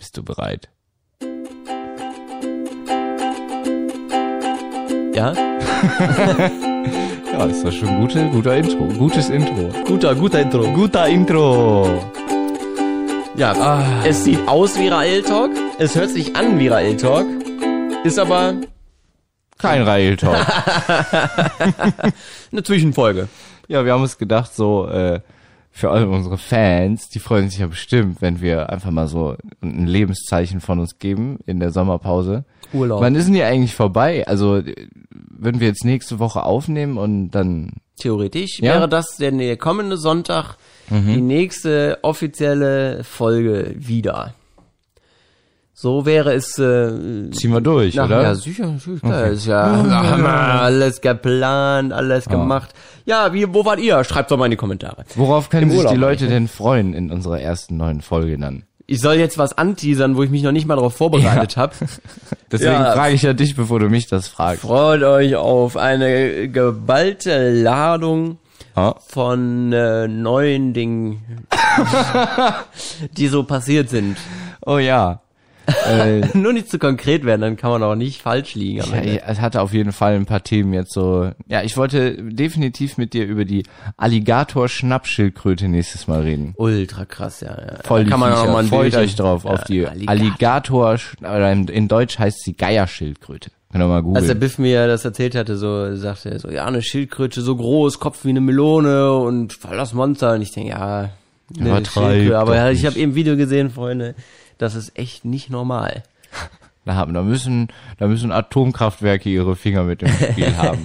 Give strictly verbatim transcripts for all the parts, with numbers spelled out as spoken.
Bist du bereit? Ja? Ja, ist doch schon ein gute, guter Intro. Gutes Intro. Guter, guter Intro. Guter Intro. Ja, ah. Es sieht aus wie Rael Talk. Es hört sich an wie Rael Talk. Ist aber kein Rael Talk. Eine Zwischenfolge. Ja, wir haben uns gedacht, so äh, für alle unsere Fans, die freuen sich ja bestimmt, wenn wir einfach mal so ein Lebenszeichen von uns geben in der Sommerpause. Urlaub. Wann ist denn die eigentlich vorbei? Also würden wir jetzt nächste Woche aufnehmen und dann... Theoretisch ja? wäre das der, der kommende Sonntag mhm. die nächste offizielle Folge wieder. So wäre es... Äh, Ziehen wir durch, nach, oder? Ja, sicher. sicher okay. Ist ja Hammer, alles geplant, alles ah. gemacht. Ja, wie, wo wart ihr? Schreibt doch mal in die Kommentare. Worauf können Im sich Urlaub die Leute eigentlich. denn freuen in unserer ersten neuen Folge dann? Ich soll jetzt was anteasern, wo ich mich noch nicht mal darauf vorbereitet ja. habe. Deswegen ja. frage ich ja dich, bevor du mich das fragst. Freut euch auf eine geballte Ladung ha? von äh, neuen Dingen, die so passiert sind. Oh ja. äh, Nur nicht zu konkret werden, dann kann man auch nicht falsch liegen. Am ja, Ende. es hatte auf jeden Fall ein paar Themen jetzt so. Ja, ich wollte definitiv mit dir über die Alligator-Schnappschildkröte nächstes Mal reden. Ultra krass, ja. ja. Voll die kann man Viecher. auch mal ein Freut Bildchen. euch drauf ja, auf die Alligator. Alligator, oder in Deutsch heißt sie Geierschildkröte. Könnt ihr mal googeln. Als der Biff mir das erzählt hatte, so sagte er so, ja, eine Schildkröte so groß, Kopf wie eine Melone und voll das Monster. Und ich denke, ja, eine Aber Schildkröte. Aber ja, ich nicht. habe eben ein Video gesehen, Freunde, das ist echt nicht normal. Da haben, da müssen, da müssen Atomkraftwerke ihre Finger mit dem Spiel haben.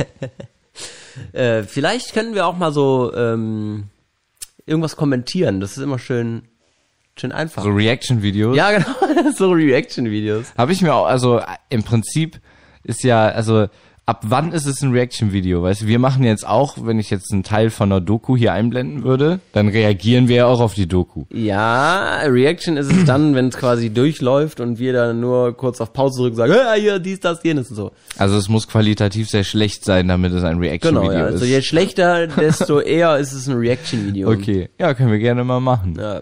Äh, vielleicht können wir auch mal so ähm, irgendwas kommentieren. Das ist immer schön, schön einfach. So Reaction-Videos. Ja, genau, so Reaction-Videos. Habe ich mir auch, also im Prinzip ist ja, also ab wann ist es ein Reaction-Video? Weißt du, wir machen jetzt auch, wenn ich jetzt einen Teil von einer Doku hier einblenden würde, dann reagieren wir ja auch auf die Doku. Ja, Reaction ist es dann, wenn es quasi durchläuft und wir dann nur kurz auf Pause drücken und sagen, hey, hier, dies, das, jenes und so. Also es muss qualitativ sehr schlecht sein, damit es ein Reaction-Video Genau, ja. ist. Also je schlechter, desto eher ist es ein Reaction-Video. Okay, ja, können wir gerne mal machen. Ja.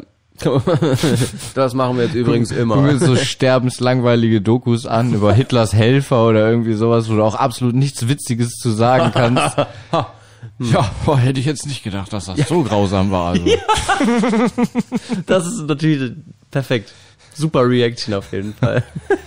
Das machen wir jetzt übrigens immer. Du willst so sterbenslangweilige Dokus an über Hitlers Helfer oder irgendwie sowas, wo du auch absolut nichts Witziges zu sagen kannst. Ja, boah, hätte ich jetzt nicht gedacht, dass das ja. so grausam war. Also. Ja. Das ist natürlich perfekt. Super Reaction auf jeden Fall.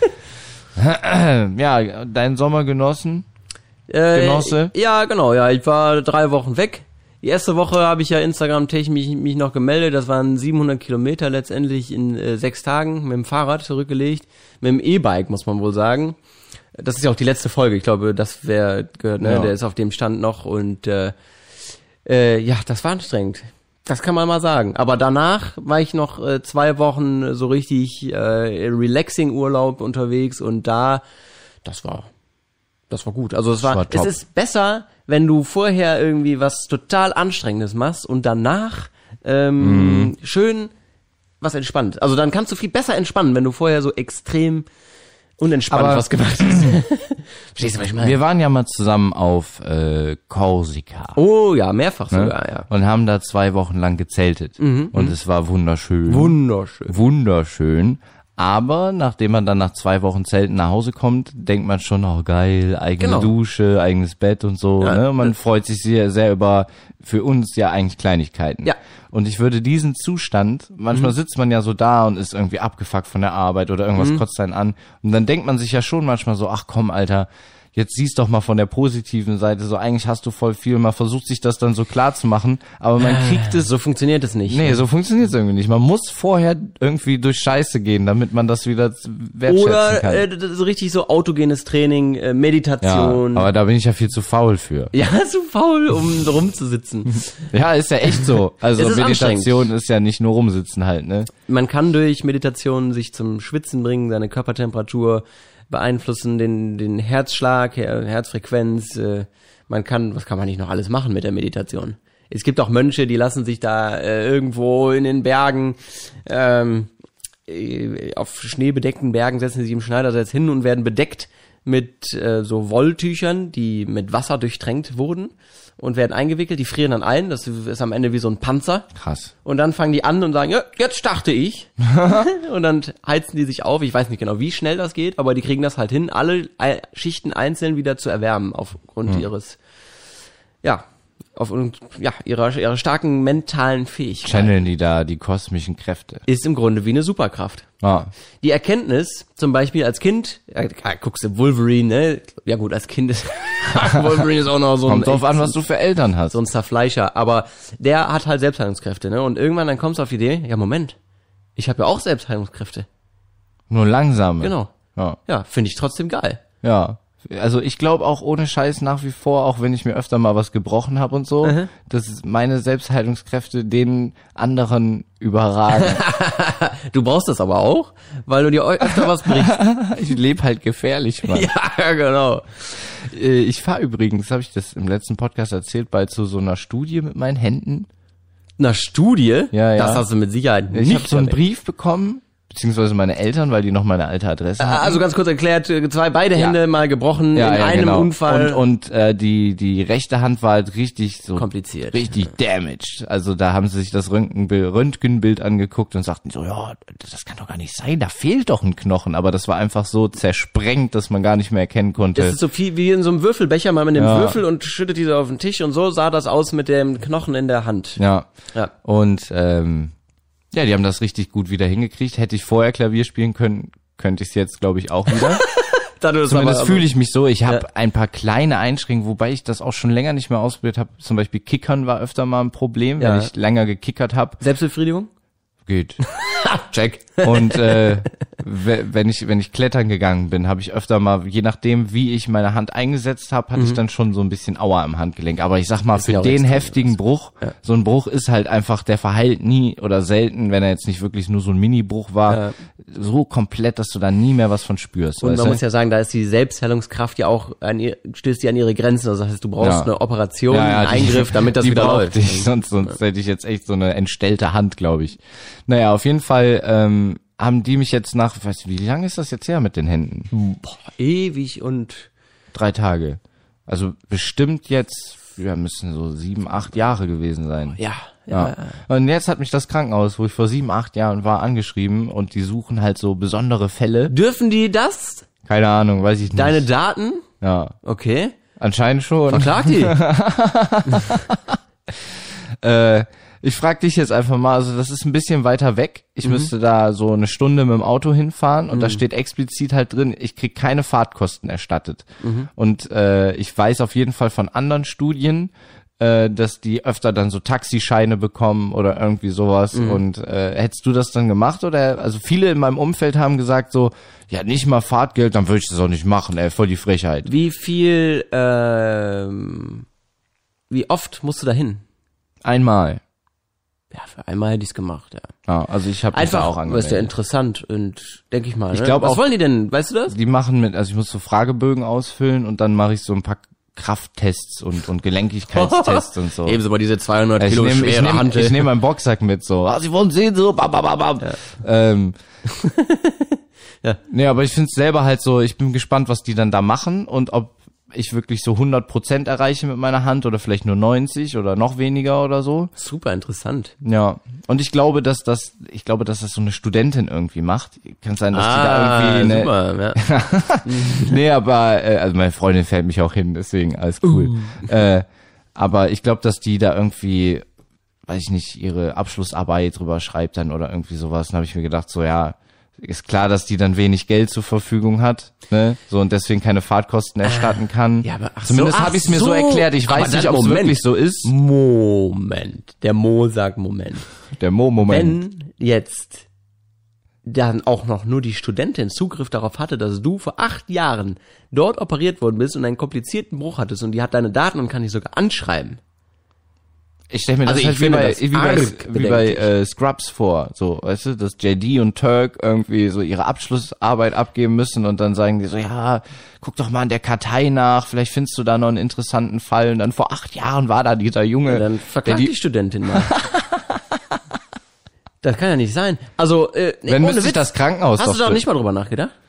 Ja, deinen Sommer genossen? Äh, Genosse? Ja, genau, ja. Ich war drei Wochen weg. Die erste Woche habe ich ja Instagram-technisch mich, mich noch gemeldet. Das waren siebenhundert Kilometer letztendlich in äh, sechs Tagen mit dem Fahrrad zurückgelegt. Mit dem E-Bike, muss man wohl sagen. Das ist ja auch die letzte Folge. Ich glaube, das wäre gehört, ne? Ja. Der ist auf dem Stand noch. Und äh, äh, ja, das war anstrengend. Das kann man mal sagen. Aber danach war ich noch äh, zwei Wochen so richtig äh, Relaxing-Urlaub unterwegs. Und da, das war... Das war gut. Also es war, war es ist besser, wenn du vorher irgendwie was total Anstrengendes machst und danach ähm, mm. schön was entspannt. Also dann kannst du viel besser entspannen, wenn du vorher so extrem unentspannt aber was gemacht hast. Verstehst du, was ich meine? Wir waren ja mal zusammen auf äh, Korsika. Oh ja, mehrfach ne? sogar, ja. Und haben da zwei Wochen lang gezeltet. Mhm, und es war wunderschön. Wunderschön. Wunderschön. Aber nachdem man dann nach zwei Wochen Zelten nach Hause kommt, denkt man schon, oh geil, eigene genau. Dusche, eigenes Bett und so. Ja, ne? Man freut sich sehr, sehr über für uns ja eigentlich Kleinigkeiten. Ja. Und ich würde diesen Zustand, manchmal mhm. sitzt man ja so da und ist irgendwie abgefuckt von der Arbeit oder irgendwas mhm. kotzt einen an. Und dann denkt man sich ja schon manchmal so, ach komm, Alter, jetzt siehst doch mal von der positiven Seite, so eigentlich hast du voll viel, man versucht sich das dann so klar zu machen, aber man kriegt es... So funktioniert es nicht. Nee, so funktioniert es irgendwie nicht. Man muss vorher irgendwie durch Scheiße gehen, damit man das wieder wertschätzen Oder, kann. Oder äh, so richtig so autogenes Training, äh, Meditation. Ja, aber da bin ich ja viel zu faul für. Ja, zu faul, um rumzusitzen. Ja, ist ja echt so. Also ist Meditation ist ja nicht nur rumsitzen halt, ne? Man kann durch Meditation sich zum Schwitzen bringen, seine Körpertemperatur beeinflussen, den den Herzschlag, Herzfrequenz. Äh, man kann, was kann man nicht noch alles machen mit der Meditation? Es gibt auch Mönche, die lassen sich da äh, irgendwo in den Bergen, ähm, äh, auf schneebedeckten Bergen setzen sie sich im Schneidersitz hin und werden bedeckt mit äh, so Wolltüchern, die mit Wasser durchtränkt wurden und werden eingewickelt, die frieren dann ein, das ist am Ende wie so ein Panzer. Krass. Und dann fangen die an und sagen, ja, jetzt starte ich. Und dann heizen die sich auf, ich weiß nicht genau, wie schnell das geht, aber die kriegen das halt hin, alle Schichten einzeln wieder zu erwärmen aufgrund hm. ihres, ja, auf ja, ihrer, ihrer starken mentalen Fähigkeit. Channeln die da die kosmischen Kräfte. Ist im Grunde wie eine Superkraft. Ah. Die Erkenntnis, zum Beispiel als Kind, ja, guckst du Wolverine, ne? Ja gut, als Kind ist Wolverine ist auch noch so ein... Kommt drauf an, was du für Eltern hast. So ein Zerfleischer, aber der hat halt Selbstheilungskräfte, ne? Und irgendwann dann kommst du auf die Idee, ja Moment, ich habe ja auch Selbstheilungskräfte. Nur langsame. Genau. Ja, ja finde ich trotzdem geil. Ja. Also ich glaube auch ohne Scheiß nach wie vor, auch wenn ich mir öfter mal was gebrochen habe und so, mhm. dass meine Selbstheilungskräfte den anderen überragen. Du brauchst das aber auch, weil du dir öfter was brichst. Ich lebe halt gefährlich, Mann. Ja, genau. Ich fahre übrigens, habe ich das im letzten Podcast erzählt, bald zu so einer Studie mit meinen Händen. Einer Studie? Ja, ja. Das hast du mit Sicherheit nicht. Ich habe so einen Brief bekommen. Beziehungsweise meine Eltern, weil die noch meine alte Adresse hatten. Also ganz kurz erklärt, zwei beide Hände ja. mal gebrochen ja, in ja, einem genau. Unfall. Und, und äh, die die rechte Hand war halt richtig so kompliziert, richtig damaged. Also da haben sie sich das Röntgenbild, Röntgenbild angeguckt und sagten so, ja, das kann doch gar nicht sein, da fehlt doch ein Knochen. Aber das war einfach so zersprengt, dass man gar nicht mehr erkennen konnte. Das ist so viel wie in so einem Würfelbecher, mal mit dem ja. Würfel und schüttet diese auf den Tisch und so sah das aus mit dem Knochen in der Hand. Ja. Ja. Und ähm, ja, die haben das richtig gut wieder hingekriegt. Hätte ich vorher Klavier spielen können, könnte ich es jetzt, glaube ich, auch wieder. Zumindest fühle ich mich so. Ich habe ja. ein paar kleine Einschränkungen, wobei ich das auch schon länger nicht mehr ausprobiert habe. Zum Beispiel Kickern war öfter mal ein Problem, ja. wenn ich länger gekickert habe. Selbstbefriedigung? Geht. Check. Und äh, wenn ich wenn ich klettern gegangen bin, habe ich öfter mal, je nachdem wie ich meine Hand eingesetzt habe, hatte mhm. ich dann schon so ein bisschen Aua im Handgelenk. Aber ich sag mal, für den heftigen Bruch, ja. so ein Bruch ist halt einfach, der verheilt nie oder selten, wenn er jetzt nicht wirklich nur so ein Mini-Bruch war, ja. so komplett, dass du da nie mehr was von spürst. Und man muss ja sagen, da ist die Selbstheilungskraft ja auch, an ihr, stößt die an ihre Grenzen. Also das heißt, du brauchst ja. eine Operation, ja, ja, einen Eingriff, die, damit das wieder läuft. Ich, sonst sonst ja. hätte ich jetzt echt so eine entstellte Hand, glaube ich. Naja, auf jeden Fall ähm, haben die mich jetzt nach, weißt du, wie lange ist das jetzt her mit den Händen? Boah, ewig und... Drei Tage. Also bestimmt jetzt, ja, müssen so sieben, acht Jahre gewesen sein. Ja, ja, ja. Und jetzt hat mich das Krankenhaus, wo ich vor sieben, acht Jahren war, angeschrieben und die suchen halt so besondere Fälle. Dürfen die das? Keine Ahnung, weiß ich nicht. Deine Daten? Ja. Okay. Anscheinend schon. Verklag die. äh... Ich frag dich jetzt einfach mal, also das ist ein bisschen weiter weg. Ich mhm. müsste da so eine Stunde mit dem Auto hinfahren und mhm. da steht explizit halt drin, ich krieg keine Fahrtkosten erstattet. Mhm. Und äh, ich weiß auf jeden Fall von anderen Studien, äh, dass die öfter dann so Taxischeine bekommen oder irgendwie sowas. Mhm. Und äh, hättest du das dann gemacht? Oder also viele in meinem Umfeld haben gesagt so, ja nicht mal Fahrtgeld, dann würde ich das auch nicht machen, ey, voll die Frechheit. Wie viel, ähm, wie oft musst du da hin? Einmal. Ja, für einmal hätte ich es gemacht, ja. Ja, also ich habe einfach auch angemeldet. Ist ja interessant und denke ich mal. Ne? Ich glaube Was auch, wollen die denn? Weißt du das? Die machen mit, also ich muss so Fragebögen ausfüllen und dann mache ich so ein paar Krafttests und und Gelenkigkeitstests und so. Ebenso bei diese zweihundert ja, Kilo nehm, schwere ich nehm, Hand. Ich nehme meinen Boxsack mit so. Ah, Sie wollen sehen so. Bam, bam, bam, bam. Ja. Ähm, ja. Nee, aber ich find's selber halt so. Ich bin gespannt, was die dann da machen und ob ich wirklich so hundert Prozent erreiche mit meiner Hand oder vielleicht nur neunzig oder noch weniger oder so. Super interessant. Ja. Und ich glaube, dass das, ich glaube, dass das so eine Studentin irgendwie macht. Kann sein, dass ah, die da irgendwie super, ja. Nee, aber, äh, also meine Freundin fährt mich auch hin, deswegen alles cool. Uh. Äh, aber ich glaube, dass die da irgendwie, weiß ich nicht, ihre Abschlussarbeit drüber schreibt dann oder irgendwie sowas. Dann habe ich mir gedacht, so ja, ist klar, dass die dann wenig Geld zur Verfügung hat, ne? So und deswegen keine Fahrtkosten erstatten kann. Ja, aber ach Zumindest so, habe ich es mir so. so erklärt. Ich aber weiß nicht, ob es wirklich so ist. Moment. Der Mo sagt Moment. Der Mo-Moment. Wenn jetzt dann auch noch nur die Studentin Zugriff darauf hatte, dass du vor acht Jahren dort operiert worden bist und einen komplizierten Bruch hattest und die hat deine Daten und kann dich sogar anschreiben. Ich stelle mir das also halt wie bei, wie bei, wie bei äh, Scrubs vor, so, weißt du, dass J D und Turk irgendwie so ihre Abschlussarbeit abgeben müssen und dann sagen die so, ja, guck doch mal in der Kartei nach, vielleicht findest du da noch einen interessanten Fall und dann vor acht Jahren war da dieser Junge. Ja, dann verklagt die, die Studentin mal. Das kann ja nicht sein. Also, äh, wenn müsste sich das Krankenhaus Hast doch du da nicht mal drüber nachgedacht?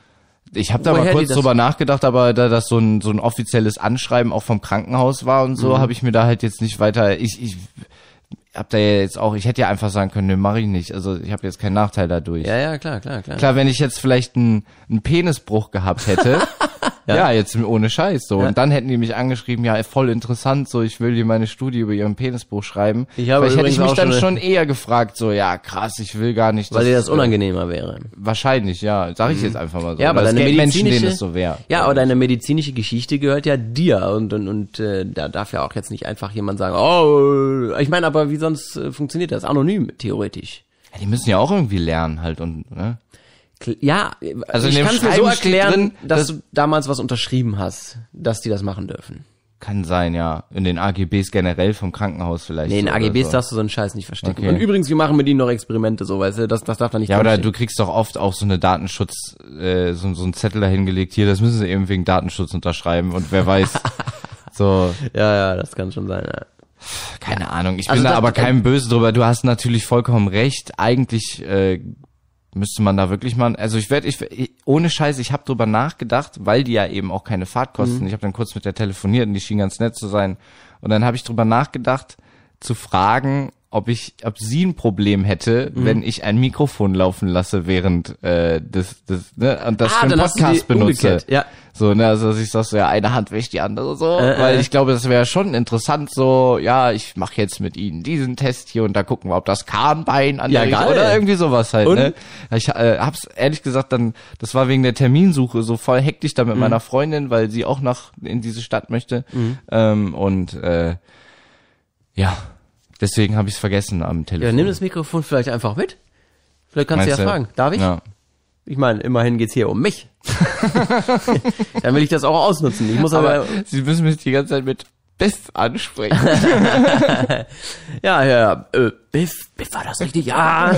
Ich habe da mal kurz drüber nachgedacht, aber da das so ein so ein offizielles Anschreiben auch vom Krankenhaus war und so, mhm. habe ich mir da halt jetzt nicht weiter, ich ich hab da ja jetzt auch, ich hätte ja einfach sagen können, ne, mach ich nicht. Also ich habe jetzt keinen Nachteil dadurch. Ja, ja, klar, klar, klar. Klar, wenn ich jetzt vielleicht einen, einen Penisbruch gehabt hätte, ja. ja, jetzt ohne Scheiß so. Ja. Und dann hätten die mich angeschrieben, ja, voll interessant, so, ich will dir meine Studie über ihren Penisbruch schreiben. Ich habe Vielleicht hätte ich mich dann schon, schon eher gefragt, so, ja, krass, ich will gar nicht. Weil dir das unangenehmer wäre. Wahrscheinlich, ja. Sag ich mhm. jetzt einfach mal so. Ja, aber deine medizinische, Menschen, denen es so wäre. Ja, aber deine medizinische Geschichte gehört ja dir und und, und äh, da darf ja auch jetzt nicht einfach jemand sagen, oh, ich meine, aber wie sonst äh, funktioniert das? Anonym, theoretisch. Ja, die müssen ja auch irgendwie lernen halt und, ne? Ja, also ich kann es mir so erklären, drin, dass, dass du damals was unterschrieben hast, dass die das machen dürfen. Kann sein, ja. In den A G Bs generell vom Krankenhaus vielleicht. Nee, in A G Bs so. Darfst du so einen Scheiß nicht verstecken. Okay. Und übrigens, wir machen mit ihnen noch Experimente, so, weißt du, das, das darf da nicht. Ja, oder du kriegst doch oft auch so eine Datenschutz, äh, so, so einen Zettel dahingelegt, hier, das müssen sie eben wegen Datenschutz unterschreiben und wer weiß, so. Ja, ja, das kann schon sein, ja. Keine ja. Ahnung, ich also bin da aber keinem böse drüber. Du hast natürlich vollkommen recht. Eigentlich äh, müsste man da wirklich mal, also ich werde, ich, ohne Scheiß, ich habe drüber nachgedacht, weil die ja eben auch keine Fahrt kosten. Mhm. Ich habe dann kurz mit der telefoniert und die schien ganz nett zu sein. Und dann habe ich drüber nachgedacht, zu fragen, ob ich, ob sie ein Problem hätte, mhm. wenn ich ein Mikrofon laufen lasse während äh, des, des, ne, und das ah, für einen Podcast benutze. Umgekehrt. Ja. So, ne, also dass ich sag so, ja, eine Hand wäscht die andere so, äh, weil äh. ich glaube, das wäre schon interessant so, ja, ich mache jetzt mit ihnen diesen Test hier und da gucken wir, ob das Kahnbein an ja, der geil. oder irgendwie sowas halt, und? ne. Ich äh, hab's ehrlich gesagt dann, das war wegen der Terminsuche so voll hektisch da mit mhm. meiner Freundin, weil sie auch nach in diese Stadt möchte mhm. ähm, und äh, ja, deswegen habe ich es vergessen am Telefon. Ja, nimm das Mikrofon vielleicht einfach mit. Vielleicht kannst Meinst du ja du? fragen. Darf ich? Ja. Ich meine, immerhin geht's hier um mich. Dann will ich das auch ausnutzen. Ich muss aber, aber Sie müssen mich die ganze Zeit mit Biff ansprechen. ja, ja, äh, Biff, Biff war das richtig? Ja.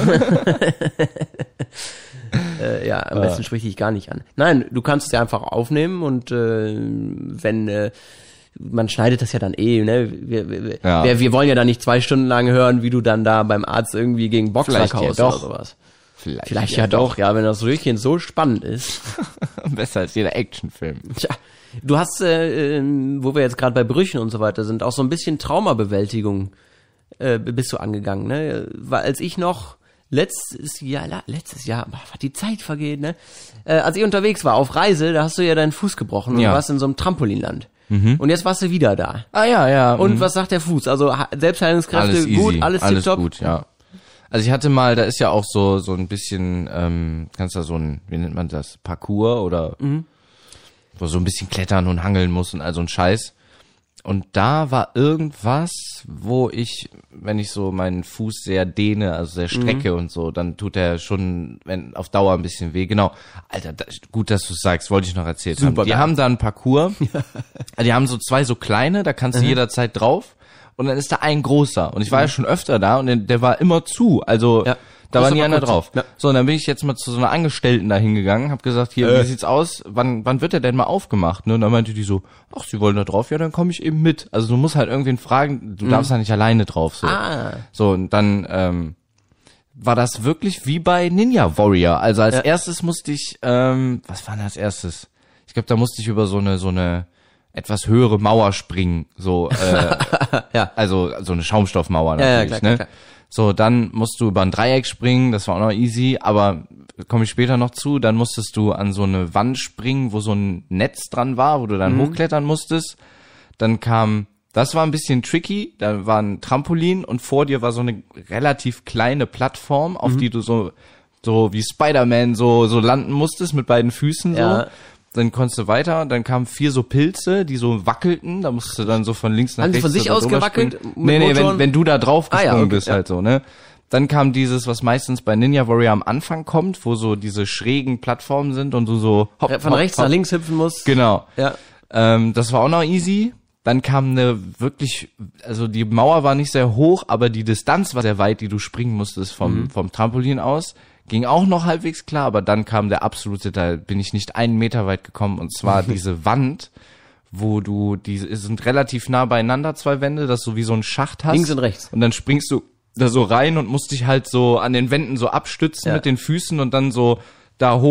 äh, ja, am besten spreche ich gar nicht an. Nein, du kannst es ja einfach aufnehmen und äh, wenn äh, man schneidet das ja dann eh, ne? Wir, wir, ja. wir, wir wollen ja dann nicht zwei Stunden lang hören, wie du dann da beim Arzt irgendwie gegen Boxer haust oder sowas. Vielleicht, Vielleicht ja, ja doch, ja, wenn das Röhrchen so spannend ist. Besser als jeder Actionfilm. Tja, du hast, äh, wo wir jetzt gerade bei Brüchen und so weiter sind, auch so ein bisschen Traumabewältigung äh, bist du angegangen, ne? Weil als ich noch letztes Jahr, letztes Jahr, was die Zeit vergeht, ne? Äh, als ich unterwegs war auf Reise, da hast du ja deinen Fuß gebrochen und ja. warst in so einem Trampolinland. Mhm. Und jetzt warst du wieder da. Ah ja, ja. Und mhm. was sagt der Fuß? Also Selbstheilungskräfte alles gut, easy. alles alles tipptopp? gut, ja. Also ich hatte mal, da ist ja auch so so ein bisschen, ähm, kannst du da so ein, wie nennt man das, Parcours oder mhm. wo so ein bisschen klettern und hangeln muss und all so ein Scheiß. Und da war irgendwas, wo ich, wenn ich so meinen Fuß sehr dehne, also sehr strecke mhm. und so, dann tut er schon wenn auf Dauer ein bisschen weh. Genau. Alter, da, gut, dass du es sagst, wollte ich noch erzählt Super haben. Die geil. haben da einen Parcours. Die haben so zwei so kleine, da kannst du mhm. jederzeit drauf. Und dann ist da ein großer. Und ich war mhm. ja schon öfter da und der, der war immer zu. Also ja. da war nie einer drauf. Ja. So, und dann bin ich jetzt mal zu so einer Angestellten da hingegangen, hab gesagt, hier, äh. wie sieht's aus? Wann wann wird der denn mal aufgemacht? Ne? Und dann meinte die so, ach, sie wollen da drauf, ja, dann komme ich eben mit. Also du musst halt irgendwen fragen, du mhm. darfst da nicht alleine drauf. So, ah. so und dann ähm, war das wirklich wie bei Ninja Warrior. Also als ja. erstes musste ich, ähm, was war denn als erstes? Ich glaube, da musste ich über so eine so eine etwas höhere Mauer springen, so äh, ja. also so eine Schaumstoffmauer natürlich, ja, ja, klar, ne? klar, klar. So, dann musst du über ein Dreieck springen, das war auch noch easy, aber komme ich später noch zu, dann musstest du an so eine Wand springen, wo so ein Netz dran war, wo du dann mhm. hochklettern musstest. Dann kam, das war ein bisschen tricky, da war ein Trampolin und vor dir war so eine relativ kleine Plattform, auf mhm. die du so so wie Spider-Man so so landen musstest mit beiden Füßen so. Ja. Dann konntest du weiter, dann kamen vier so Pilze, die so wackelten, da musst du dann so von links nach Haben rechts. Haben die von sich aus gewackelt? Nee, nee, wenn, wenn du da drauf gesprungen ah, ja, okay, bist ja. halt so, ne? Dann kam dieses, was meistens bei Ninja Warrior am Anfang kommt, wo so diese schrägen Plattformen sind und du so hopp, von hopp, rechts hopp. nach links hüpfen musst. Genau. Ja. Ähm, das war auch noch easy. Dann kam eine wirklich, also die Mauer war nicht sehr hoch, aber die Distanz war sehr weit, die du springen musstest vom, mhm. vom Trampolin aus. Ging auch noch halbwegs klar, aber dann kam der absolute, da bin ich nicht einen Meter weit gekommen, und zwar diese Wand, wo du, die sind relativ nah beieinander, zwei Wände, dass du wie so ein Schacht hast. Links und rechts. Und dann springst du da so rein und musst dich halt so an den Wänden so abstützen ja. mit den Füßen und dann so da hoch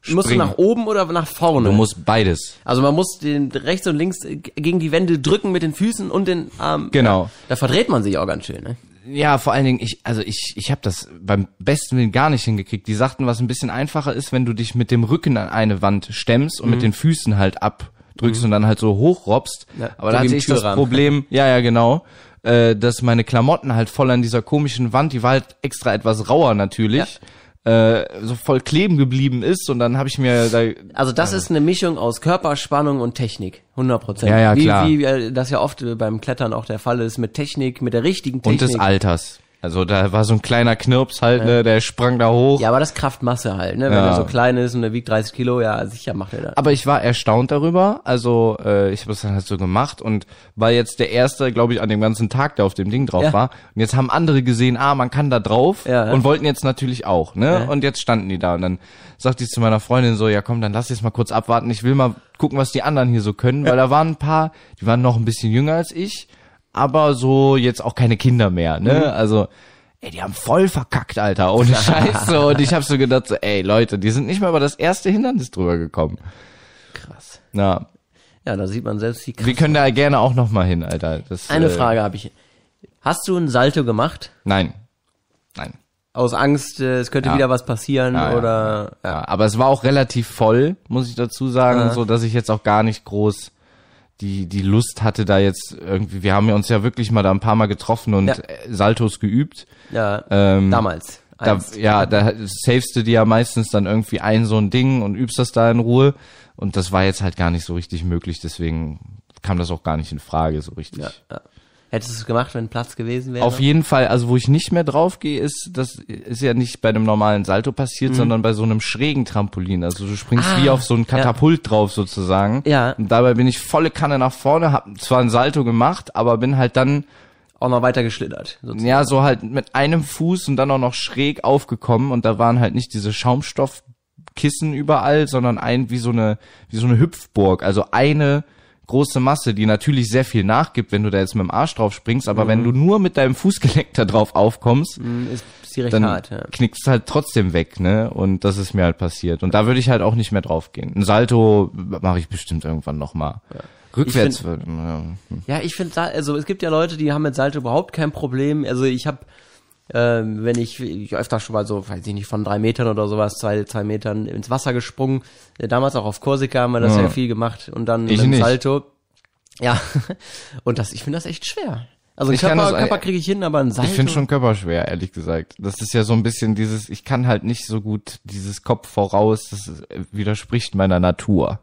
Musst du nach oben oder nach vorne? Du musst beides. Also man muss den rechts und links gegen die Wände drücken mit den Füßen und den Armen. Genau. Ja, da verdreht man sich auch ganz schön, ne? Ja, vor allen Dingen, ich, also ich, ich habe das beim besten Willen gar nicht hingekriegt. Die sagten, was ein bisschen einfacher ist, wenn du dich mit dem Rücken an eine Wand stemmst und mhm. mit den Füßen halt abdrückst mhm. und dann halt so hochrobbst. Ja, aber da hatte ich das Problem, ja, ja, genau, äh, dass meine Klamotten halt voll an dieser komischen Wand, die war halt extra etwas rauer natürlich, ja. äh, so voll kleben geblieben ist und dann habe ich mir da... Also das äh, ist eine Mischung aus Körperspannung und Technik, hundert Prozent. Ja, ja, wie, klar. Wie, wie das ja oft beim Klettern auch der Fall ist, mit Technik, mit der richtigen Technik. Und des Alters. Also da war so ein kleiner Knirps halt, ja. ne, der sprang da hoch. Ja, aber das Kraftmasse halt, ne, wenn ja. er so klein ist und er wiegt dreißig Kilo, ja, sicher macht er das. Aber ich war erstaunt darüber, also äh, ich habe es dann halt so gemacht und war jetzt der Erste, glaube ich, an dem ganzen Tag, der auf dem Ding drauf ja. war. Und jetzt haben andere gesehen, ah, man kann da drauf ja, ja. und wollten jetzt natürlich auch, ne, ja. und jetzt standen die da und dann sagte ich zu meiner Freundin so, ja komm, dann lass jetzt mal kurz abwarten, ich will mal gucken, was die anderen hier so können, weil da waren ein paar, die waren noch ein bisschen jünger als ich, aber so jetzt auch keine Kinder mehr, ne, mhm. also... Ey, die haben voll verkackt, Alter, ohne Scheiß. So. Und ich hab so gedacht, so, ey, Leute, die sind nicht mal über das erste Hindernis drüber gekommen. Krass. Na. Ja, da sieht man selbst die Kraft. Wir können da gerne auch noch mal hin, Alter. Das, Eine äh, Frage habe ich. Hast du ein Salto gemacht? Nein. Nein. Aus Angst, äh, es könnte ja. wieder was passieren ja, oder... Ja. ja, aber es war auch relativ voll, muss ich dazu sagen, ja. so dass ich jetzt auch gar nicht groß... die die Lust hatte da jetzt irgendwie, wir haben ja uns ja wirklich mal da ein paar Mal getroffen und ja. Saltos geübt. Ja, ähm, damals. Da, ja, da savest du dir ja meistens dann irgendwie ein so ein Ding und übst das da in Ruhe und das war jetzt halt gar nicht so richtig möglich, deswegen kam das auch gar nicht in Frage so richtig. Ja, ja. Hättest du es gemacht, wenn Platz gewesen wäre? Auf jeden Fall, also wo ich nicht mehr drauf gehe, ist, das ist ja nicht bei einem normalen Salto passiert, mhm. sondern bei so einem schrägen Trampolin. Also du springst ah, wie auf so ein Katapult ja. drauf sozusagen. Ja. Und dabei bin ich volle Kanne nach vorne, hab zwar ein Salto gemacht, aber bin halt dann auch noch weiter geschlittert. Sozusagen. Ja, so halt mit einem Fuß und dann auch noch schräg aufgekommen und da waren halt nicht diese Schaumstoffkissen überall, sondern ein wie so eine wie so eine Hüpfburg, also eine große Masse, die natürlich sehr viel nachgibt, wenn du da jetzt mit dem Arsch drauf springst, aber mhm. wenn du nur mit deinem Fußgelenk da drauf aufkommst, mhm, ist, ist die recht dann hart, ja. knickst du halt trotzdem weg, ne? Und das ist mir halt passiert. Und da würde ich halt auch nicht mehr drauf gehen. Ein Salto mache ich bestimmt irgendwann nochmal. Ja. Rückwärts. Ich find, ja. ja, ich finde, also es gibt ja Leute, die haben mit Salto überhaupt kein Problem. Also ich habe, äh, wenn ich, ich öfter schon mal so, weiß ich nicht, von drei Metern oder sowas, zwei, zwei Metern ins Wasser gesprungen. Äh, damals auch auf Korsika haben wir das ja, ja viel gemacht. Und dann ich mit nicht. Salto. Ja, und das, ich finde das echt schwer. Also ein Körper, das, Körper kriege ich hin, aber ein Salto... Ich finde schon Körper schwer, ehrlich gesagt. Das ist ja so ein bisschen dieses, ich kann halt nicht so gut dieses Kopf voraus, das widerspricht meiner Natur.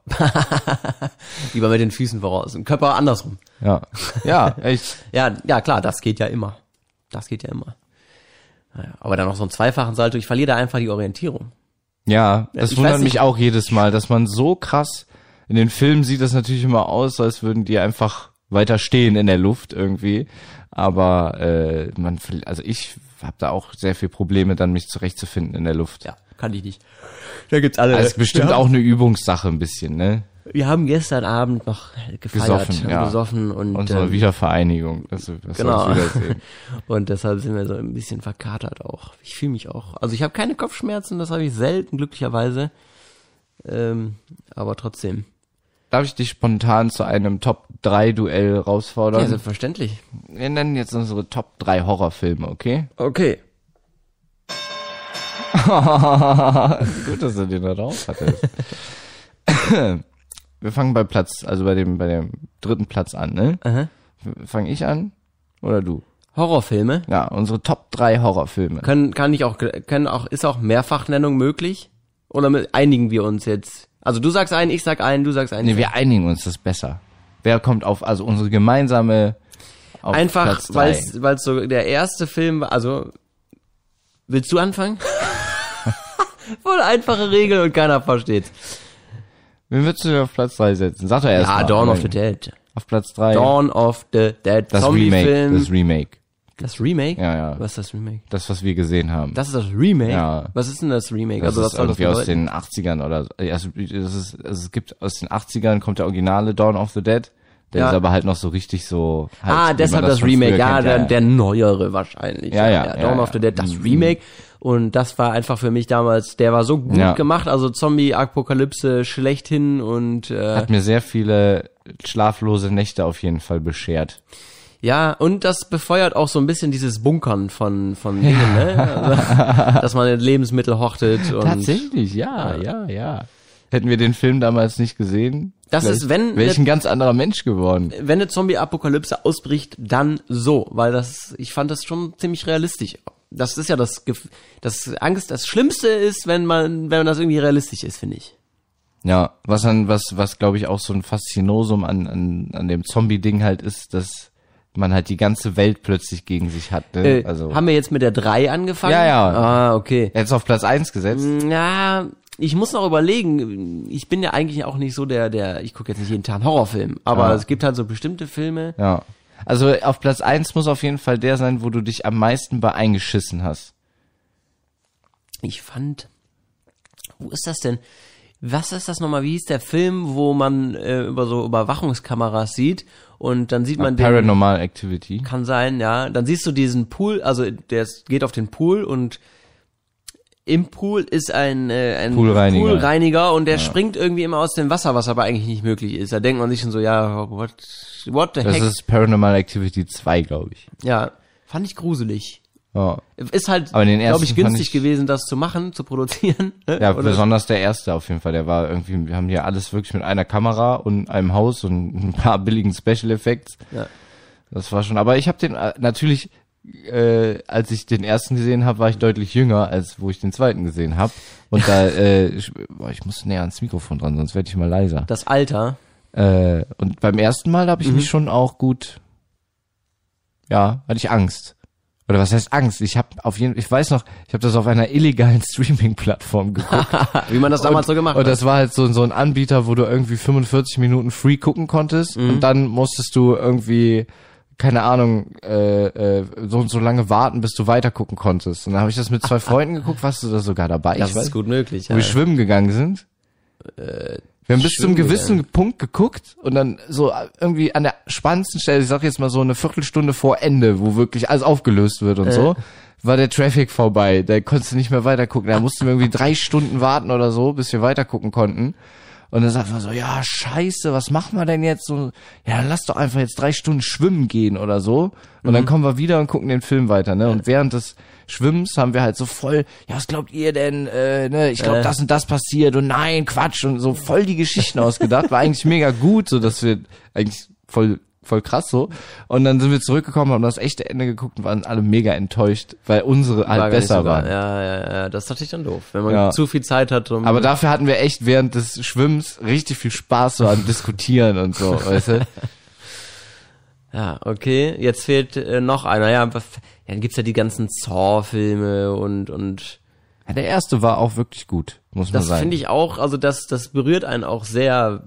Lieber mit den Füßen voraus, im Körper andersrum. Ja, ja, echt. ja, ja, klar, das geht ja immer. Das geht ja immer. Naja, aber dann noch so einen zweifachen Salto, ich verliere da einfach die Orientierung. Ja, das ich wundert mich auch jedes Mal, dass man so krass, in den Filmen sieht das natürlich immer aus, als würden die einfach weiter stehen in der Luft irgendwie, aber äh, man, also ich habe da auch sehr viel Probleme, dann mich zurechtzufinden in der Luft. Ja, kann ich nicht. Da gibt's alle. Also ist bestimmt auch eine Übungssache ein bisschen, ne? Wir haben gestern Abend noch gefeiert, gesoffen, ja. gesoffen und unsere ähm, Wiedervereinigung. Das, das genau. Und deshalb sind wir so ein bisschen verkatert auch. Ich fühle mich auch. Also ich habe keine Kopfschmerzen, das habe ich selten glücklicherweise, ähm, aber trotzdem. Darf ich dich spontan zu einem Top drei Duell herausfordern? Ja, selbstverständlich. Wir nennen jetzt unsere Top drei Horrorfilme, okay? Okay. Gut, dass du den da drauf hattest. Wir fangen bei Platz, also bei dem, bei dem dritten Platz an, ne? Aha. Fange ich an? Oder du? Horrorfilme? Ja, unsere Top drei Horrorfilme. Können, kann ich auch, können auch, ist auch Mehrfachnennung möglich? Oder mit, einigen wir uns jetzt? Also du sagst einen, ich sag einen, du sagst einen. Nee, wir einigen uns, das ist besser. Wer kommt auf, also unsere gemeinsame auf Einfach, Platz drei. weil's, weil's so der erste Film war, also, willst du anfangen? Voll einfache Regel und keiner versteht's. Wen würdest du auf Platz drei setzen? Sag doch erst ja, mal. Ja, Dawn of the Dead. Auf Platz drei. Dawn of the Dead. Das Remake. Das Remake. Das Remake? Ja, ja. Was ist das Remake? Das, was wir gesehen haben. Das ist das Remake? Ja. Was ist denn das Remake? Das also, ist was soll das irgendwie aus den achtzigern oder so. Also, das ist, also es gibt aus den achtzigern kommt der originale Dawn of the Dead. Der ja. ist aber halt noch so richtig so... Halt, ah, deshalb das, das Remake. Ja, der, der neuere wahrscheinlich. Ja, ja. ja, ja Dawn ja, of the Dead, das Remake. Und das war einfach für mich damals, der war so gut Ja. gemacht, also Zombie-Apokalypse schlechthin und äh, Hat mir sehr viele schlaflose Nächte auf jeden Fall beschert. ja, und das befeuert auch so ein bisschen dieses Bunkern von von Dingen, ne? Also, dass man Lebensmittel hortet und Tatsächlich, ja, ja, ja. Hätten wir den Film damals nicht gesehen, Das vielleicht ist, wenn wäre ich ein ganz anderer Mensch geworden. wenn eine Zombie-Apokalypse ausbricht, dann so, weil das, ich fand das schon ziemlich realistisch. Das ist ja das, Gef- das Angst, das Schlimmste ist, wenn man, wenn das irgendwie realistisch ist, finde ich. Ja, was dann, was, was glaube ich auch so ein Faszinosum an, an, an dem Zombie-Ding halt ist, dass man halt die ganze Welt plötzlich gegen sich hat. Ne? Äh, also haben wir jetzt mit der drei angefangen? Ja, ja. Ah, okay. jetzt auf Platz eins gesetzt. Ja, ich muss noch überlegen. Ich bin ja eigentlich auch nicht so der, der, ich gucke jetzt nicht jeden Tag einen Horrorfilm, aber Ja. es gibt halt so bestimmte Filme. Ja. Also auf Platz eins muss auf jeden Fall der sein, wo du dich am meisten bei eingeschissen hast. Ich fand, wo ist das denn? Was ist das nochmal? Wie hieß der Film, wo man äh, über so Überwachungskameras sieht und dann sieht man den, Paranormal Activity. kann sein, ja, dann siehst du diesen Pool, also der ist- geht auf den Pool und im Pool ist ein, äh, ein Poolreiniger. Poolreiniger und der springt irgendwie immer aus dem Wasser, was aber eigentlich nicht möglich ist. Da denkt man sich schon so, ja, what, what the Das heck? ist Paranormal Activity zwei, glaube ich. Ja, fand ich gruselig. Ja, Ist halt, Aber den glaube ich, ersten fand günstig ich- gewesen, das zu machen, zu produzieren. ne? ja Oder- besonders der erste auf jeden Fall. Der war irgendwie, wir haben hier alles wirklich mit einer Kamera und einem Haus und ein paar billigen Special Effects. Ja. Das war schon, aber ich habe den äh, natürlich, äh, als ich den ersten gesehen habe, war ich deutlich jünger, als wo ich den zweiten gesehen habe. Und da, äh, ich, boah, ich muss näher ans Mikrofon dran, sonst werde ich mal leiser. Das Alter. Äh, und beim ersten Mal habe ich mich schon auch gut, ja, hatte ich Angst. Oder was heißt Angst? Ich habe auf jeden, ich weiß noch, ich habe das auf einer illegalen Streaming-Plattform geguckt. Wie man das damals und, so gemacht Und hat. das war halt so, so ein Anbieter, wo du irgendwie fünfundvierzig Minuten free gucken konntest und dann musstest du irgendwie, keine Ahnung, äh, äh, so und so lange warten, bis du weiter gucken konntest. Und dann habe ich das mit zwei Freunden geguckt, warst du da sogar dabei? Das ich weiß, ist gut möglich, wo ja. wir schwimmen gegangen sind. Wir haben bis zum schwimmen gewissen gegangen. Punkt geguckt und dann so irgendwie an der spannendsten Stelle, ich sag jetzt mal so eine Viertelstunde vor Ende, wo wirklich alles aufgelöst wird und Äh. so, war der Traffic vorbei. Da konntest du nicht mehr weiter gucken. Da mussten wir irgendwie drei Stunden warten oder so, bis wir weiter gucken konnten. Und dann sagt man so, ja, scheiße, was machen wir denn jetzt? So, ja, dann lass doch einfach jetzt drei Stunden schwimmen gehen oder so. Und dann kommen wir wieder und gucken den Film weiter, ne? Und während des Schwimmens haben wir halt so voll, ja, was glaubt ihr denn? Äh, ne, ich glaube, Äh. das und das passiert und nein, Quatsch und so voll die Geschichten ausgedacht. War eigentlich mega gut, so dass wir eigentlich voll voll krass so. Und dann sind wir zurückgekommen, haben das echte Ende geguckt und waren alle mega enttäuscht, weil unsere halt War gar nicht besser so geil. waren. Ja, ja, ja, das ist natürlich dann doof, wenn man Ja. zu viel Zeit hat. Um Aber dafür hatten wir echt während des Schwimmens richtig viel Spaß so an Diskutieren und so, weißt du? ja, okay, jetzt fehlt äh, noch einer. Ja, was- ja, dann gibt's ja die ganzen Saw-Filme und und Ja, der erste war auch wirklich gut, muss man das sagen. finde ich auch, also das das berührt einen auch sehr,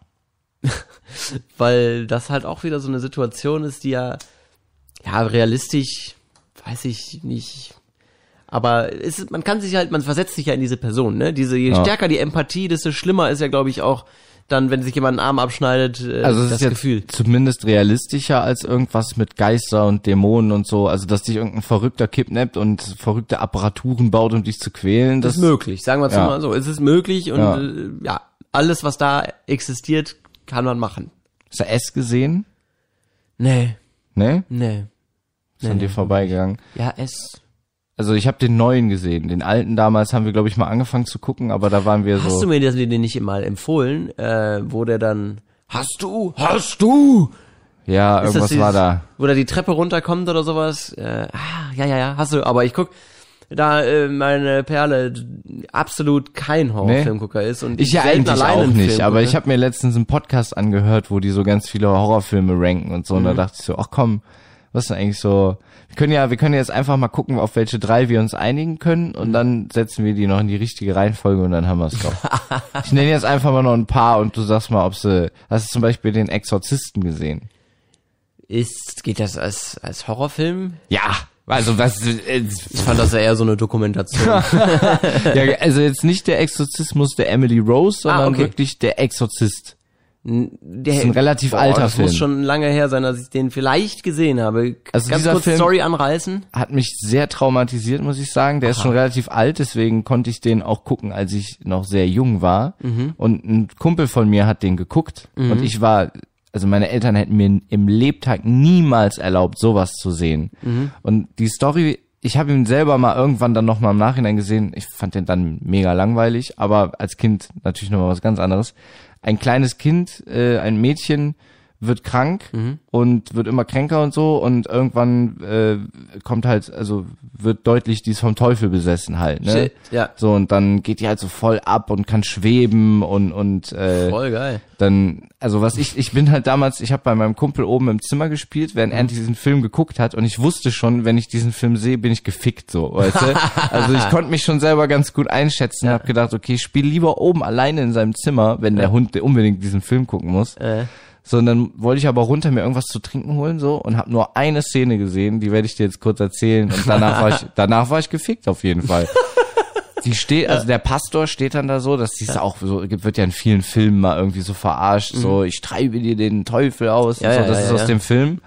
weil das halt auch wieder so eine Situation ist, die ja ja realistisch, weiß ich nicht. Aber es ist, man kann sich halt, man versetzt sich ja in diese Person, ne? Diese, je Ja. stärker die Empathie, desto schlimmer ist ja, glaube ich, auch dann, wenn sich jemand einen Arm abschneidet, äh, Also es das ist jetzt Gefühl. zumindest realistischer als irgendwas mit Geister und Dämonen und so. Also dass dich irgendein Verrückter kidnappt und verrückte Apparaturen baut, um dich zu quälen. Das Das ist möglich, sagen wir es Ja. mal so. Es ist möglich und Ja. äh, ja, alles, was da existiert, kann man machen. Hast du S gesehen? Nee, Ne? nee. Ist an Nee, dir vorbeigegangen. Ja, es. Also ich habe den neuen gesehen. Den alten damals haben wir, glaube ich, mal angefangen zu gucken, aber da waren wir Hast so. du mir das- den nicht mal empfohlen, äh, wo der dann. Hast du? Hast du? Ja, Ist das irgendwas dieses- war da. Wo der die Treppe runterkommt oder sowas? Äh, ah, ja, ja, ja, hast du. Aber ich guck, da äh, meine Perle absolut kein Horrorfilmgucker ist und Ich ja selten eigentlich alleine auch einen nicht, Film aber gucke. ich habe mir letztens einen Podcast angehört, wo die so ganz viele Horrorfilme ranken und so, und Mhm. da dachte ich so, ach komm, was ist denn eigentlich so, wir können ja, wir können jetzt einfach mal gucken, auf welche drei wir uns einigen können, und dann setzen wir die noch in die richtige Reihenfolge und dann haben wir es doch. Ich nenne jetzt einfach mal noch ein paar und du sagst mal, ob sie, hast du zum Beispiel den Exorzisten gesehen? Ist, geht das als, als Horrorfilm? Ja, also was, äh, Ich fand das ja eher so eine Dokumentation. ja, also jetzt nicht der Exorzismus der Emily Rose, sondern Ah, okay. wirklich der Exorzist. Der, ist ein relativ boah, alter das Film. muss schon lange her sein, dass ich den vielleicht gesehen habe. Also Ganz dieser kurz Film Story anreißen. Hat mich sehr traumatisiert, muss ich sagen. Der Aha. ist schon relativ alt, deswegen konnte ich den auch gucken, als ich noch sehr jung war. Mhm. Und ein Kumpel von mir hat den geguckt. Mhm. Und ich war, also meine Eltern hätten mir im Lebtag niemals erlaubt, sowas zu sehen. Mhm. Und die Story, ich habe ihn selber mal irgendwann dann nochmal im Nachhinein gesehen. Ich fand den dann mega langweilig, aber als Kind natürlich nochmal was ganz anderes. Ein kleines Kind, äh, ein Mädchen wird krank mhm. und wird immer kränker und so und irgendwann äh, kommt halt, also wird deutlich, die ist vom Teufel besessen halt, ne? Shit, ja. So und dann geht die halt so voll ab und kann schweben und und äh, voll geil. Dann, also was ich, ich bin halt damals, ich habe bei meinem Kumpel oben im Zimmer gespielt, während er diesen Film geguckt hat und ich wusste schon, wenn ich diesen Film sehe, bin ich gefickt so, weißt du? Also ich konnte mich schon selber ganz gut einschätzen, ja. Hab gedacht, okay, ich spiele lieber oben alleine in seinem Zimmer, wenn ja. der Hund unbedingt diesen Film gucken muss. Äh. So, und dann wollte ich aber runter mir irgendwas zu trinken holen so und habe nur eine Szene gesehen, die werde ich dir jetzt kurz erzählen und danach war ich danach war ich gefickt auf jeden Fall. Die steht, also der Pastor steht dann da so, das siehst du auch so, wird ja in vielen Filmen mal irgendwie so verarscht, mhm. so ich treibe dir den Teufel aus ja, und so, ja, das ja, ist ja. aus dem Film.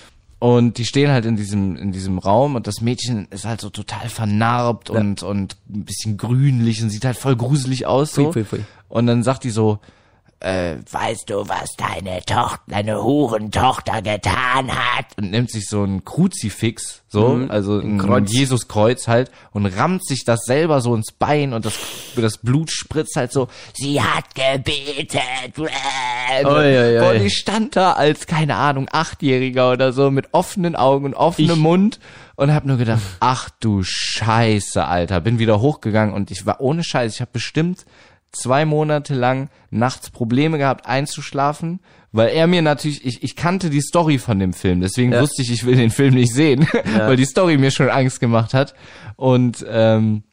Und die stehen halt in diesem in diesem Raum und das Mädchen ist halt so total vernarbt ja. und und ein bisschen grünlich und sieht halt voll gruselig aus so. Pui, pui, pui. Und dann sagt die so, Äh, weißt du, was deine Tochter, deine Hurentochter getan hat? Und nimmt sich so ein Kruzifix, so, mhm, also ein, ein Jesuskreuz halt, und rammt sich das selber so ins Bein und das, das Blut spritzt halt so, sie hat gebetet. Oi, oi, oi. Und ich stand da als, keine Ahnung, Achtjähriger oder so, mit offenen Augen und offenem ich. Mund und hab nur gedacht, ach du Scheiße, Alter. Bin wieder hochgegangen und ich war ohne Scheiß, ich habe bestimmt zwei Monate lang nachts Probleme gehabt einzuschlafen, weil er mir natürlich, ich, ich kannte die Story von dem Film, deswegen ja. wusste ich, ich will den Film nicht sehen, ja. weil die Story mir schon Angst gemacht hat und ähm,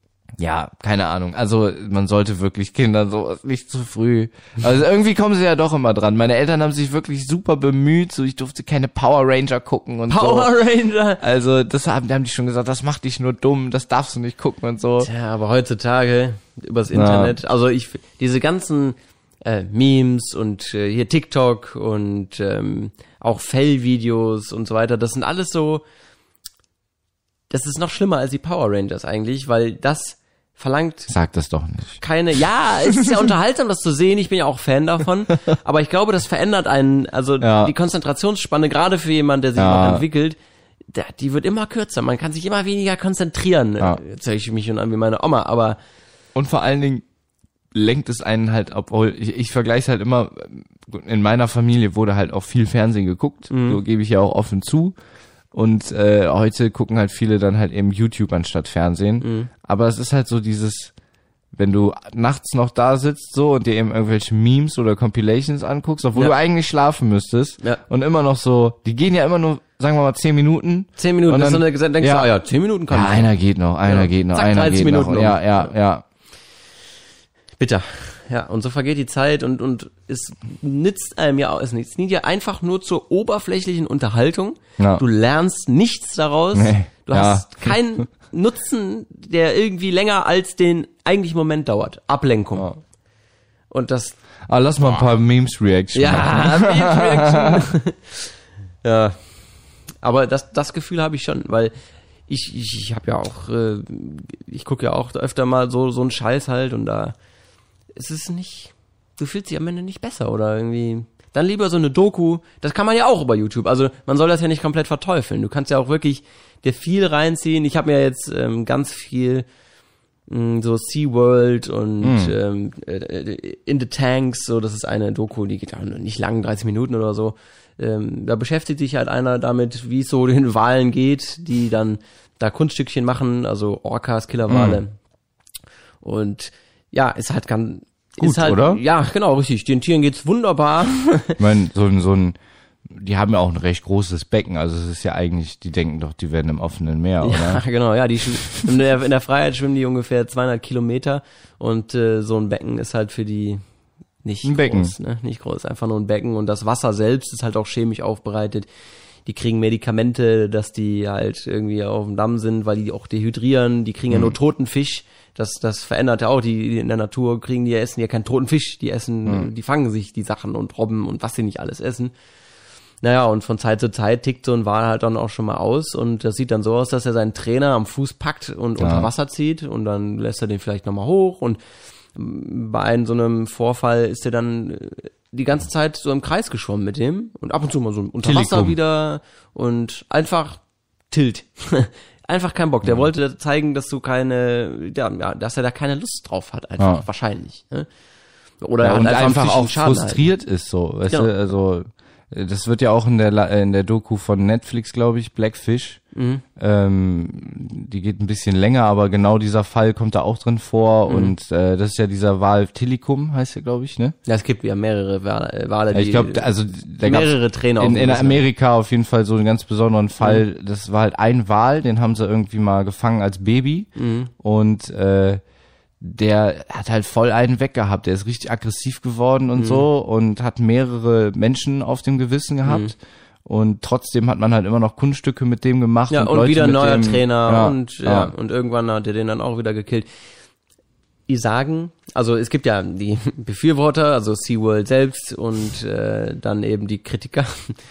ja, keine Ahnung, also man sollte wirklich Kindern sowas nicht zu früh, also irgendwie kommen sie ja doch immer dran, meine Eltern haben sich wirklich super bemüht, so ich durfte keine Power Ranger gucken und Power so. Ranger? Also das haben, da haben die schon gesagt, das macht dich nur dumm, das darfst du nicht gucken und so. Tja, aber heutzutage übers Internet, ja. also ich, diese ganzen äh, Memes und äh, hier TikTok und ähm, auch Fail-Videos und so weiter, das sind alles so, das ist noch schlimmer als die Power Rangers eigentlich, weil das verlangt... Sag das doch nicht. Keine, ja, es ist ja unterhaltsam, das zu sehen, ich bin ja auch Fan davon, aber ich glaube, das verändert einen, also ja. die Konzentrationsspanne, gerade für jemanden, der sich ja. noch entwickelt, der, die wird immer kürzer, man kann sich immer weniger konzentrieren. Ja. Jetzt höre ich mich schon an wie meine Oma, aber... Und vor allen Dingen lenkt es einen halt, obwohl, ich, ich vergleiche es halt immer, in meiner Familie wurde halt auch viel Fernsehen geguckt, mhm. so gebe ich ja auch offen zu. Und äh, heute gucken halt viele dann halt eben YouTube anstatt Fernsehen. Mhm. Aber es ist halt so dieses, wenn du nachts noch da sitzt so und dir eben irgendwelche Memes oder Compilations anguckst, obwohl ja. du eigentlich schlafen müsstest ja. und immer noch so, die gehen ja immer nur, sagen wir mal, zehn Minuten. Zehn Minuten, und dann, ist so eine, denkst ja, du, ah ja, zehn Minuten kann ja, ich. einer geht noch, einer ja. geht noch, Zack, einer geht Minuten noch. Ja, ja, ja. Bitter. Ja, und so vergeht die Zeit und und es nützt einem ja auch, es nützt ja einfach nur zur oberflächlichen Unterhaltung. Ja. Du lernst nichts daraus. Nee. Du ja. hast keinen Nutzen, der irgendwie länger als den eigentlichen Moment dauert. Ablenkung. Ja. Und das... Ah, lass mal ein paar Memes-Reaction Ja, Memes-Reaction. Ja, aber das das Gefühl habe ich schon, weil ich ich, ich habe ja auch, äh, ich gucke ja auch öfter mal so so einen Scheiß halt und da ist es nicht, du fühlst dich am Ende nicht besser oder irgendwie, dann lieber so eine Doku, das kann man ja auch über YouTube, also man soll das ja nicht komplett verteufeln, du kannst ja auch wirklich dir viel reinziehen, ich habe mir jetzt ähm, ganz viel mh, so SeaWorld und mm. ähm, äh, In the Tanks, so das ist eine Doku, die geht auch nicht lang, dreißig Minuten oder so, ähm, da beschäftigt sich halt einer damit, wie es so den Walen geht, die dann da Kunststückchen machen, also Orcas, Killerwale mm. und ja, ist halt ganz gut, ist halt, oder? Ja, genau, richtig. Den Tieren geht's wunderbar. Ich meine, so ein, so ein, die haben ja auch ein recht großes Becken, also es ist ja eigentlich, die denken doch, die werden im offenen Meer, oder? Ja, genau, ja, die in der, in der Freiheit schwimmen die ungefähr zweihundert Kilometer und äh, so ein Becken ist halt für die nicht ein groß, Becken. ne? Nicht groß, einfach nur ein Becken und das Wasser selbst ist halt auch chemisch aufbereitet. die kriegen Medikamente, dass die halt irgendwie auf dem Damm sind, weil die auch dehydrieren, die kriegen ja nur toten Fisch. Das, das verändert ja auch, die, die in der Natur kriegen, die essen ja keinen toten Fisch, die essen, mhm. die fangen sich die Sachen und Robben und was sie nicht alles essen. Naja, und von Zeit zu Zeit tickt so ein Wal halt dann auch schon mal aus und das sieht dann so aus, dass er seinen Trainer am Fuß packt und ja. unter Wasser zieht und dann lässt er den vielleicht nochmal hoch und bei einem so einem Vorfall ist er dann die ganze Zeit so im Kreis geschwommen mit dem und ab und zu mal so unter Wasser Tillikum. wieder und einfach tilt. Einfach kein Bock. Der ja. wollte zeigen, dass du keine, ja, dass er da keine Lust drauf hat, einfach ja. wahrscheinlich. Ne? Oder ja, er und einfach, einfach auch Schaden frustriert halten. ist so. Weißt ja. du, also das wird ja auch in der in der Doku von Netflix, glaube ich, Blackfish. Mhm. Ähm, die geht ein bisschen länger, aber genau dieser Fall kommt da auch drin vor mhm. und äh, das ist ja dieser Wal Tillikum, heißt der, glaube ich, ne? Ja, es gibt ja mehrere Wale, Wale die, ich glaube, also da mehrere Trainer in, in Amerika auf jeden Fall so einen ganz besonderen Fall. Mhm. Das war halt ein Wal, den haben sie irgendwie mal gefangen als Baby mhm. und äh, der hat halt voll einen weggehabt. Der ist richtig aggressiv geworden und mhm. so und hat mehrere Menschen auf dem Gewissen gehabt. Mhm. Und trotzdem hat man halt immer noch Kunststücke mit dem gemacht. Ja, und, und Leute wieder ein neuer dem, Trainer ja, und ja, ja, und irgendwann hat er den dann auch wieder gekillt. Die sagen, also es gibt ja die Befürworter, also SeaWorld selbst und äh, dann eben die Kritiker.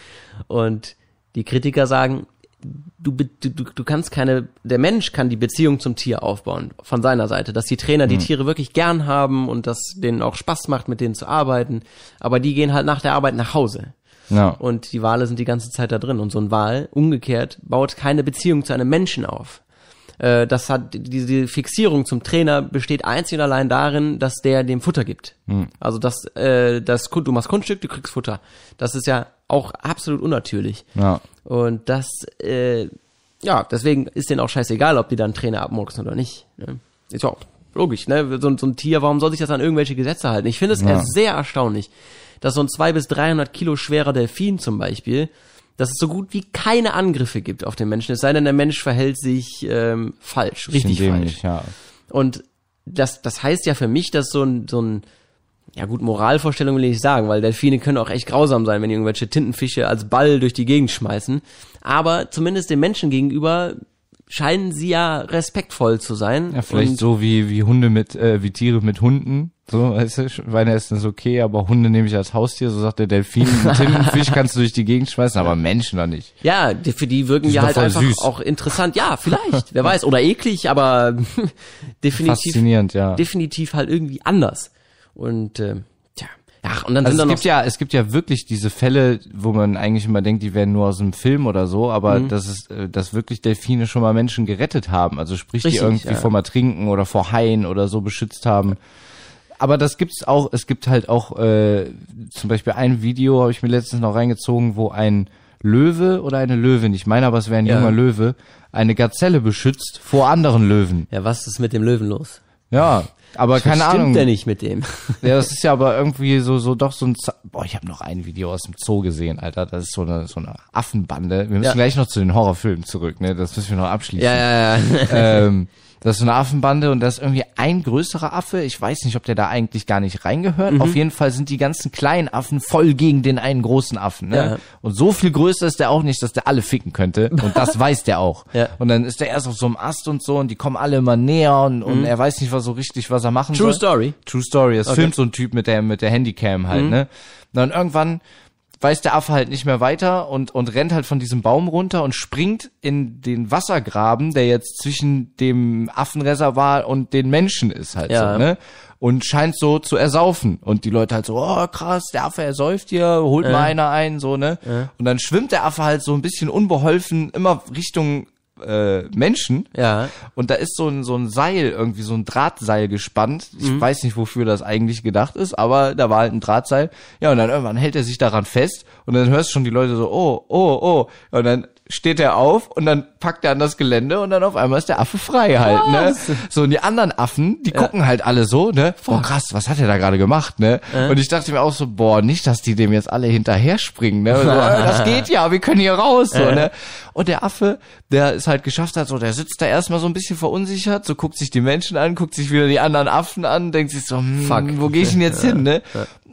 Und die Kritiker sagen, Du, du, du kannst keine, der Mensch kann die Beziehung zum Tier aufbauen, von seiner Seite, dass die Trainer die mhm. Tiere wirklich gern haben und dass denen auch Spaß macht, mit denen zu arbeiten, aber die gehen halt nach der Arbeit nach Hause. Ja. Und die Wale sind die ganze Zeit da drin und so ein Wal, umgekehrt, baut keine Beziehung zu einem Menschen auf. Äh, das hat, diese Fixierung zum Trainer besteht einzig und allein darin, dass der dem Futter gibt. Mhm. Also das, äh, das, du machst Kunststück, du kriegst Futter. Das ist ja auch absolut unnatürlich. Ja. Und das, äh, ja, deswegen ist denen auch scheißegal, ob die dann Trainer abmurksen oder nicht. Ne? Ist ja auch logisch, ne? So, so ein Tier, warum soll sich das an irgendwelche Gesetze halten? Ich finde es ja. sehr erstaunlich, dass so ein zwei bis dreihundert Kilo schwerer Delfin zum Beispiel, dass es so gut wie keine Angriffe gibt auf den Menschen, es sei denn, der Mensch verhält sich ähm, falsch, richtig falsch. Ja. Und das, das heißt ja für mich, dass so ein, so ein ja gut, Moralvorstellung will ich nicht sagen, weil Delfine können auch echt grausam sein, wenn die irgendwelche Tintenfische als Ball durch die Gegend schmeißen. Aber zumindest den Menschen gegenüber scheinen sie ja respektvoll zu sein. Ja, vielleicht und so wie wie Hunde mit, äh, wie Tiere mit Hunden. So, weißt du, Schweine essen ist okay, aber Hunde nehme ich als Haustier. So sagt der Delfin, einen Tintenfisch kannst du durch die Gegend schmeißen, aber Menschen noch nicht. Ja, die, für die wirken die ja halt einfach süß. Auch interessant. Ja, vielleicht, wer weiß. Oder eklig, aber definitiv, faszinierend, ja. definitiv halt irgendwie anders. Und äh, tja, ja, und dann also sind es da gibt ja, es gibt ja wirklich diese Fälle, wo man eigentlich immer denkt, die wären nur aus einem Film oder so, aber mhm. das ist, äh, dass wirklich Delfine schon mal Menschen gerettet haben, also sprich Richtig, die irgendwie ja. vor mal Trinken oder vor Haien oder so beschützt haben. Aber das gibt's auch, es gibt halt auch äh, zum Beispiel ein Video, habe ich mir letztens noch reingezogen, wo ein Löwe oder eine Löwin, ich meine aber es wäre ein ja. junger Löwe, eine Gazelle beschützt vor anderen Löwen. Ja, was ist mit dem Löwen los? Ja, aber keine Was Ahnung. stimmt denn nicht mit dem? Ja, das ist ja aber irgendwie so so doch so ein Z- Boah, ich habe noch ein Video aus dem Zoo gesehen, Alter, das ist so eine so eine Affenbande. Wir müssen ja. gleich noch zu den Horrorfilmen zurück, ne? Das müssen wir noch abschließen. Ja, ja, ja. ähm, das ist so eine Affenbande und das ist irgendwie ein größerer Affe. Ich weiß nicht, ob der da eigentlich gar nicht reingehört. Mhm. Auf jeden Fall sind die ganzen kleinen Affen voll gegen den einen großen Affen. Ne? Ja. Und so viel größer ist der auch nicht, dass der alle ficken könnte. Und das weiß der auch. Ja. Und dann ist der erst auf so einem Ast und so und die kommen alle immer näher und, und mhm. er weiß nicht was so richtig, was er machen True soll. True Story. True Story. Das okay. filmt so ein Typ mit der mit der Handycam halt. Mhm. Ne? Und dann irgendwann weiß der Affe halt nicht mehr weiter und und rennt halt von diesem Baum runter und springt in den Wassergraben, der jetzt zwischen dem Affenreservoir und den Menschen ist halt ja. so, ne? Und scheint so zu ersaufen. Und die Leute halt so, oh krass, der Affe ersäuft hier, holt äh. mal einer ein, so, ne? Äh. Und dann schwimmt der Affe halt so ein bisschen unbeholfen immer Richtung äh, Menschen. Ja. Und da ist so ein so ein Seil, irgendwie so ein Drahtseil gespannt. Ich mhm. weiß nicht, wofür das eigentlich gedacht ist, aber da war halt ein Drahtseil. Ja, und dann irgendwann hält er sich daran fest und dann hörst du schon die Leute so, oh, oh, oh. Und dann steht er auf und dann packt er an das Gelände und dann auf einmal ist der Affe frei halt, was? ne? So, und die anderen Affen, die ja. gucken halt alle so, ne? Boah, krass, was hat er da gerade gemacht, ne? Äh? Und ich dachte mir auch so, boah, nicht, dass die dem jetzt alle hinterher springen, ne? So, das geht ja, wir können hier raus, so, äh? ne? Und der Affe, der es halt geschafft hat, so, der sitzt da erstmal so ein bisschen verunsichert, so guckt sich die Menschen an, guckt sich wieder die anderen Affen an, denkt sich so, hm, Fuck. wo geh ich denn jetzt hin, ne?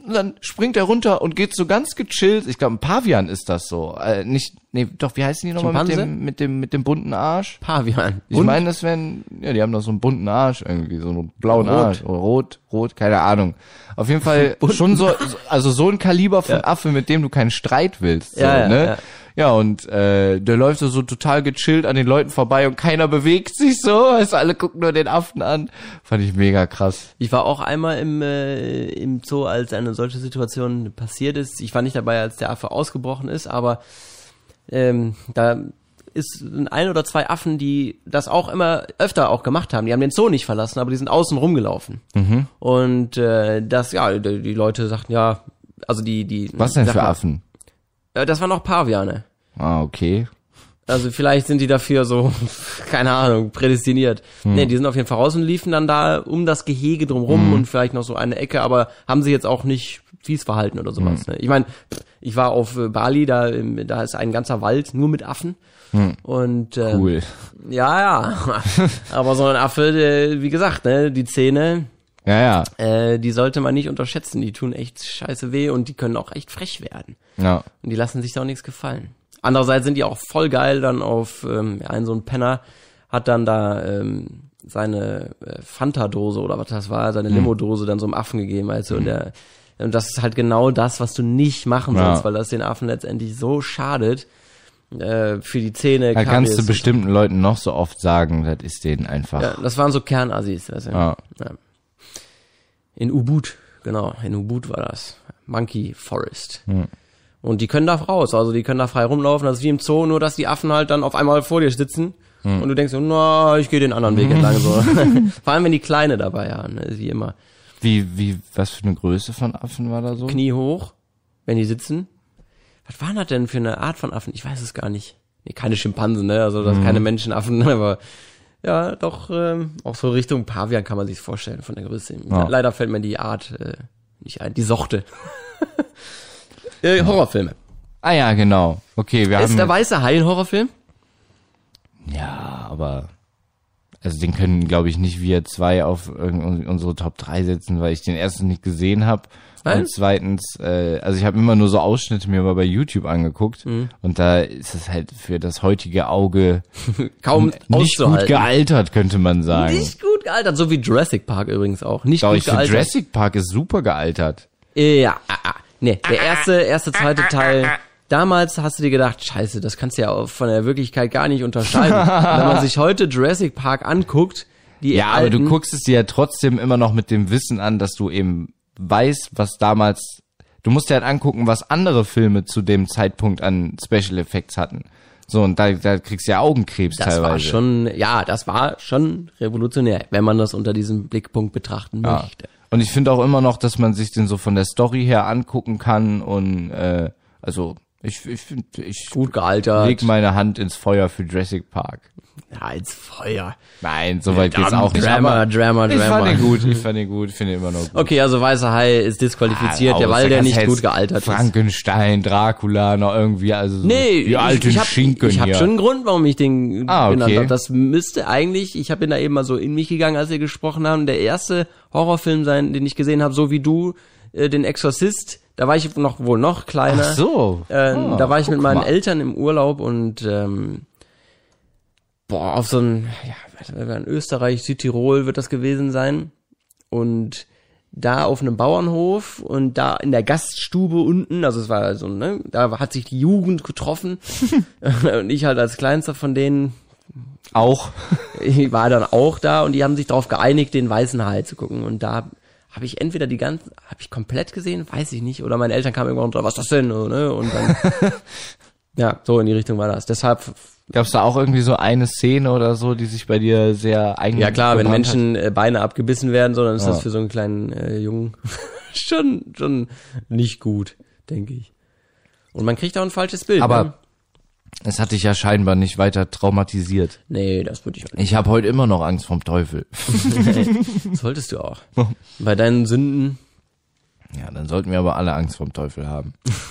Und dann springt er runter und geht so ganz gechillt. Ich glaube, ein Pavian ist das so. Äh, nicht, nee, doch, wie heißen die nochmal mit dem, mit dem, mit dem bunten Arsch? Pavian. Ich meine, das wären, ja, die haben doch so einen bunten Arsch irgendwie, so einen blauen Rot. Arsch. Oder rot, rot, keine Ahnung. Auf jeden Fall schon so, also so ein Kaliber von Ja. Affe, mit dem du keinen Streit willst. So, Ja, ja, ne? ja. Ja, und äh, der läuft so, so total gechillt an den Leuten vorbei und keiner bewegt sich so. Also alle gucken nur den Affen an. Fand ich mega krass. Ich war auch einmal im, äh, im Zoo, als eine solche Situation passiert ist. Ich war nicht dabei, als der Affe ausgebrochen ist, aber ähm, da ist ein oder zwei Affen, die das auch immer öfter auch gemacht haben. Die haben den Zoo nicht verlassen, aber die sind außen rumgelaufen. Mhm. Und äh, das, ja, die, die Leute sagten, ja, also die, die. Was denn sag für mal, Affen? Äh, das waren auch Paviane. Ah, okay. Also vielleicht sind die dafür so, keine Ahnung, prädestiniert. Hm. Nee, die sind auf jeden Fall raus und liefen dann da um das Gehege drumrum hm. und vielleicht noch so eine Ecke, aber haben sich jetzt auch nicht fies verhalten oder sowas. Hm. Ne? Ich meine, ich war auf äh, Bali, da, ähm, da ist ein ganzer Wald nur mit Affen. Hm. Und äh, cool. Ja, ja. Aber so ein Affe, der, wie gesagt, ne, die Zähne, ja, ja. Äh, die sollte man nicht unterschätzen. Die tun echt scheiße weh und die können auch echt frech werden. Ja. Und die lassen sich da auch nichts gefallen. Andererseits sind die auch voll geil dann auf, ähm, ja, ein so ein Penner hat dann da ähm, seine äh, Fanta-Dose oder was das war, seine Limo-Dose dann so einem Affen gegeben, also, mhm. und der, und das ist halt genau das, was du nicht machen ja. sollst, weil das den Affen letztendlich so schadet, äh, für die Zähne. Da kannst du bestimmten Leuten noch so oft sagen, das ist denen einfach. Ja, das waren so Kernassis, weißt du? Ja. Ja. In Ubud, genau, in Ubud war das. Monkey Forest. Mhm. Und die können da raus, also die können da frei rumlaufen, das ist wie im Zoo, nur dass die Affen halt dann auf einmal vor dir sitzen hm. und du denkst so, na, ich gehe den anderen Weg entlang so. Vor allem, wenn die Kleine dabei haben, ne, wie immer. Wie, wie, was für eine Größe von Affen war da so? Knie hoch, wenn die sitzen. Was war das denn für eine Art von Affen? Ich weiß es gar nicht. Nee, keine Schimpansen, ne, also das hm. keine Menschenaffen, aber ja, doch, ähm, auch so Richtung Pavian kann man sich vorstellen von der Größe. Ja. Leider fällt mir die Art äh, nicht ein, die Sorte. Äh, Horrorfilme. Ah ja, genau. Okay, wir ist haben... Ist der weiße Hai ein Horrorfilm? Ja, aber... Also den können, glaube ich, nicht wir zwei auf unsere Top drei setzen, weil ich den ersten nicht gesehen habe. Und zweitens, äh, also ich habe immer nur so Ausschnitte mir mal bei YouTube angeguckt. Mhm. Und da ist es halt für das heutige Auge kaum nicht gut gealtert, könnte man sagen. Nicht gut gealtert, so wie Jurassic Park übrigens auch. Nicht Doch, gut ich gealtert. Jurassic Park ist super gealtert. Ja, ah, ah. Nee, der erste, erste, zweite Teil, damals hast du dir gedacht, scheiße, das kannst du ja von der Wirklichkeit gar nicht unterscheiden. Wenn man sich heute Jurassic Park anguckt, die Ja, alten, aber du guckst es dir ja trotzdem immer noch mit dem Wissen an, dass du eben weißt, was damals, du musst dir halt angucken, was andere Filme zu dem Zeitpunkt an Special Effects hatten. So, und da, da kriegst du ja Augenkrebs das teilweise. Das war schon, ja, das war schon revolutionär, wenn man das unter diesem Blickpunkt betrachten ja. möchte. Und ich finde auch immer noch, dass man sich den so von der Story her angucken kann und äh, also ich ich finde ich gut gealtert. Leg meine Hand ins Feuer für Jurassic Park. Ja, ins Feuer. Nein, so weit geht's auch nicht. Drama, Drama, Drama. Ich fand ihn gut, ich fand ihn gut, finde ihn immer noch gut. Okay, also Weißer Hai ist disqualifiziert, ah, ja, weil der nicht gut gealtert ist. Frankenstein, Dracula, noch irgendwie, also so nee, die alten ich, ich hab, Schinken Ich habe hier. schon einen Grund, warum ich den ah, okay. genannt habe. Das müsste eigentlich, ich bin da eben mal so in mich gegangen, als wir gesprochen haben, der erste Horrorfilm sein, den ich gesehen habe, so wie du, äh, den Exorzist. Da war ich noch wohl noch kleiner. Ach so. Ähm, oh, da war ich mit meinen mal. Eltern im Urlaub und ähm, boah, auf so ein, ja, in Österreich, Südtirol wird das gewesen sein. Und da auf einem Bauernhof und da in der Gaststube unten, also es war so, ne, da hat sich die Jugend getroffen. Und ich halt als kleinster von denen auch. Ich war dann auch da und die haben sich darauf geeinigt, den Weißen Hai zu gucken. Und da habe ich entweder die ganzen, habe ich komplett gesehen, weiß ich nicht, oder meine Eltern kamen irgendwann runter, was ist das denn, ne? Und dann, ja, so in die Richtung war das. Deshalb gab's da auch irgendwie so eine Szene oder so, die sich bei dir sehr eingebrannt Ja klar, wenn Menschen hat? Beine abgebissen werden, so, dann ist ja. das für so einen kleinen äh, Jungen schon schon nicht gut, denke ich. Und man kriegt auch ein falsches Bild. Aber ne? Es hat dich ja scheinbar nicht weiter traumatisiert. Nee, das würde ich auch nicht. Ich habe heute immer noch Angst vom Teufel. Solltest du auch. Bei deinen Sünden. Ja, dann sollten wir aber alle Angst vom Teufel haben.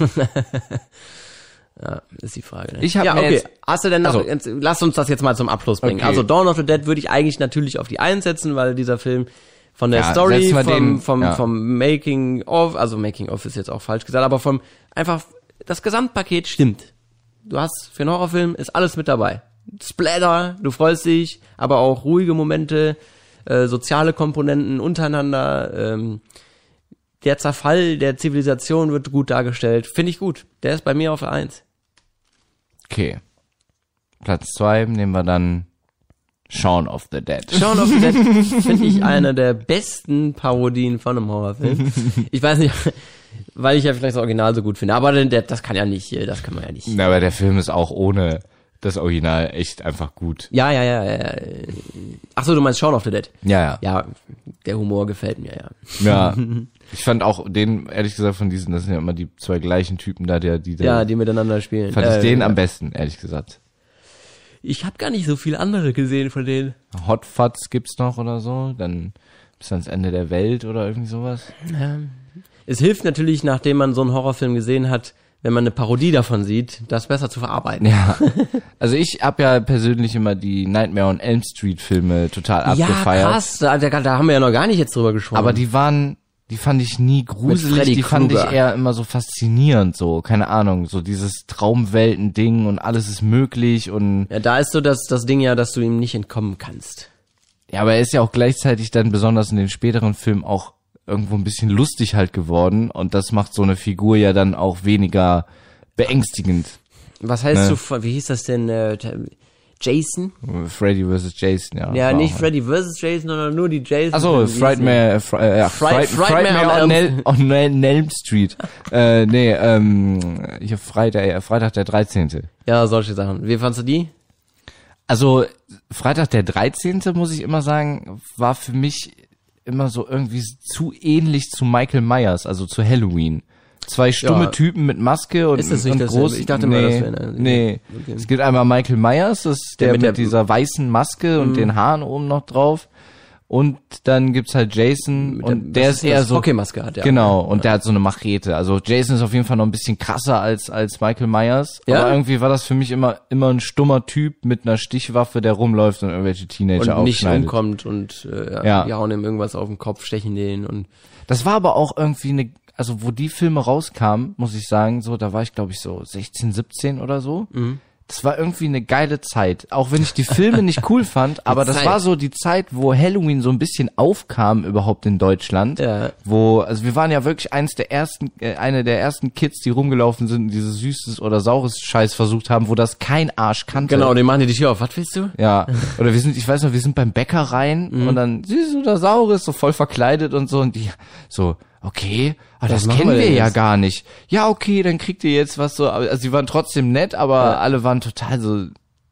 Ja, ist die Frage. Ne? Ich habe ja, mir okay. jetzt, Hast du denn noch, also, jetzt, lass uns das jetzt mal zum Abschluss bringen. Okay. Also Dawn of the Dead würde ich eigentlich natürlich auf die eins setzen, weil dieser Film Von der Ja, Story, setzen wir vom, den- vom, ja. vom Making of, also Making of ist jetzt auch falsch gesagt, aber vom, einfach, das Gesamtpaket stimmt. Du hast, für einen Horrorfilm ist alles mit dabei. Splatter, du freust dich, aber auch ruhige Momente, äh, soziale Komponenten untereinander, ähm, der Zerfall der Zivilisation wird gut dargestellt. Finde ich gut. Der ist bei mir auf der Eins. Okay. Platz zwei nehmen wir dann Shaun of the Dead. Shaun of the Dead finde ich eine der besten Parodien von einem Horrorfilm. Ich weiß nicht, weil ich ja vielleicht das Original so gut finde, aber der, das kann ja nicht, das kann man ja nicht. Na, aber der Film ist auch ohne das Original echt einfach gut. Ja, ja, ja, ja. Ach so, du meinst Shaun of the Dead? Ja, ja. Ja, der Humor gefällt mir, ja. Ja. Ich fand auch den, ehrlich gesagt, von diesen, das sind ja immer die zwei gleichen Typen da, der, die, der, Ja, die miteinander spielen. fand Äh, ich den ja. am besten, ehrlich gesagt. Ich habe gar nicht so viele andere gesehen von denen. Hot Fuzz gibt's noch oder so, dann bis ans Ende der Welt oder irgendwie sowas. Ja. Es hilft natürlich, nachdem man so einen Horrorfilm gesehen hat, wenn man eine Parodie davon sieht, das besser zu verarbeiten. Ja. Also ich habe ja persönlich immer die Nightmare on Elm Street Filme total Ja, abgefeiert. krass, da, da, da haben wir ja noch gar nicht jetzt drüber gesprochen. Aber die waren, die fand ich nie gruselig, Freddy die fand Krueger. ich eher immer so faszinierend, so, keine Ahnung, so dieses Traumwelten-Ding und alles ist möglich und, ja, da ist so das, das Ding ja, dass du ihm nicht entkommen kannst. ja, aber er ist ja auch gleichzeitig dann besonders in den späteren Filmen auch irgendwo ein bisschen lustig halt geworden und das macht so eine Figur ja dann auch weniger beängstigend. Was heißt Ne. du, von- wie hieß das denn, äh, Jason? Freddy versus Jason, ja. Ja, war nicht auch- Freddy versus Jason, sondern nur die Jason. Achso, Wie hieß Frightmare, äh, Fri- äh, ja, Fright- Fright- Frightmare Frightmare on on, Elm- Nel- on Nel- Elm Street. äh, nee, ähm, hier Freitag, äh, Freitag der dreizehnte. der? Ja, solche Sachen. Wie fandst du die? Also, Freitag der dreizehnte, muss ich immer sagen, war für mich immer so irgendwie zu ähnlich zu Michael Myers, also zu Halloween. Zwei stumme Ja. Typen mit Maske und, Ist das nicht und dasselbe? groß. Ich dachte mal, nee, das wäre eine- nee. Okay. Es gibt einmal Michael Myers, das ist der, Der mit mit, der- dieser weißen Maske und den Haaren oben noch drauf. Und dann gibt's halt Jason Mit und der- der was ist eher das? so. Hockeymaske hat, ja. Genau, und der hat so eine Machete. Also Jason ist auf jeden Fall noch ein bisschen krasser als als Michael Myers. Ja? Aber irgendwie war das für mich immer immer ein stummer Typ mit einer Stichwaffe, der rumläuft und irgendwelche Teenager Und nicht aufschneidet. umkommt und äh, ja, Ja. die hauen ihm irgendwas auf den Kopf, stechen den und Das war aber auch irgendwie eine, also wo die Filme rauskamen, muss ich sagen, so, da war ich glaube ich so sechzehn, siebzehn oder so. Mhm. Das war irgendwie eine geile Zeit. Auch wenn ich die Filme nicht cool fand, aber das Zeit. war so die Zeit, wo Halloween so ein bisschen aufkam überhaupt in Deutschland. Ja. Wo, also wir waren ja wirklich eins der ersten, äh, eine der ersten Kids, die rumgelaufen sind und dieses süßes oder saures Scheiß versucht haben, wo das kein Arsch kannte. genau, den machen die die Tür auf. Was willst du? Ja, oder wir sind, ich weiß noch, wir sind beim Bäcker rein Mhm. und dann süß oder saures, so voll verkleidet und so und die so, okay, aber Was das machen kennen wir wir denn ja jetzt? gar nicht. Ja, okay, dann kriegt ihr jetzt was so, also sie waren trotzdem nett, aber Ja. alle waren total so,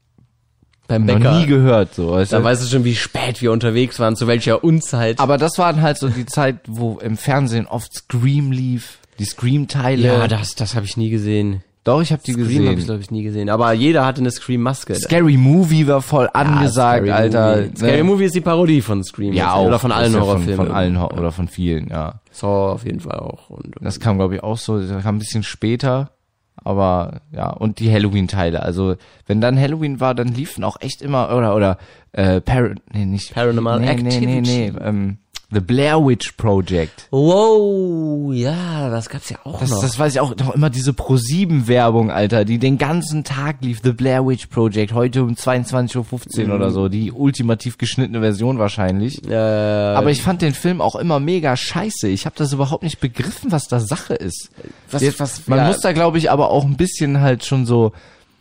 Beim noch Bäcker. nie gehört, so, weißt Da du? weißt du schon, wie spät wir unterwegs waren, zu welcher Unzeit. Aber das waren halt so die Zeit, wo im Fernsehen oft Scream lief, die Scream-Teile. ja, das, das habe ich nie gesehen. Doch, ich habe die Scream gesehen. habe ich, glaube ich, nie gesehen. Aber jeder hatte eine Scream-Maske. Scary Movie war voll angesagt, Scary Alter. Movie. Scary ne? Movie ist die Parodie von Scream. Ja, jetzt, auch. Oder von Das allen ist ja Horrorfilmen. Von, von allen Hor- oder von vielen, ja. Saw auf jeden Fall auch. Und, Das kam, glaube ich, auch so, das kam ein bisschen später, aber ja, und die Halloween-Teile. Also, wenn dann Halloween war, dann liefen auch echt immer, oder, oder, äh, Par nee, nicht, Paranormal nee, Activity. Nee, nee, nee, ähm, The Blair Witch Project. wow, ja, das gab's ja auch Das, noch. das weiß ich auch, noch immer diese Pro sieben Werbung, Alter, die den ganzen Tag lief, The Blair Witch Project, heute um zweiundzwanzig Uhr fünfzehn Mhm. oder so, die ultimativ geschnittene Version wahrscheinlich. äh, Aber ich fand den Film auch immer mega scheiße. Ich habe das überhaupt nicht begriffen, was da Sache ist. Was- Jetzt, was- man ja. muss da, glaube ich, aber auch ein bisschen halt schon so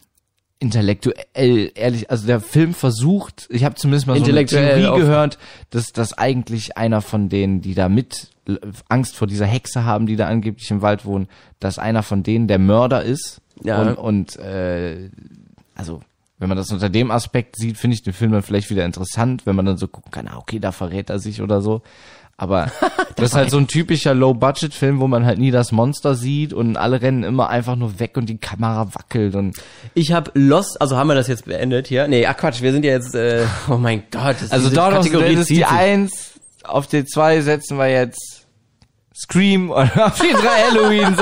intellektuell, ehrlich, also der Film versucht, ich habe zumindest mal so eine Intellektuell Theorie auf- gehört, dass das eigentlich einer von denen, die da mit l- Angst vor dieser Hexe haben, die da angeblich im Wald wohnen, dass einer von denen der Mörder ist. Ja. Und, und äh, also wenn man das unter dem Aspekt sieht, finde ich den Film dann vielleicht wieder interessant, wenn man dann so gucken kann, ah, okay, da verrät er sich oder so. Aber das ist halt so ein typischer Low-Budget-Film, wo man halt nie das Monster sieht und alle rennen immer einfach nur weg und die Kamera wackelt und Ich habe Lost, also haben wir das jetzt beendet hier? Nee, ach Quatsch, wir sind ja jetzt, äh, oh mein Gott. Das also diese Dawn of the Kategorie Dead ist zieht die sich. eins, auf die zwei setzen wir jetzt Scream oder auf die drei Halloween,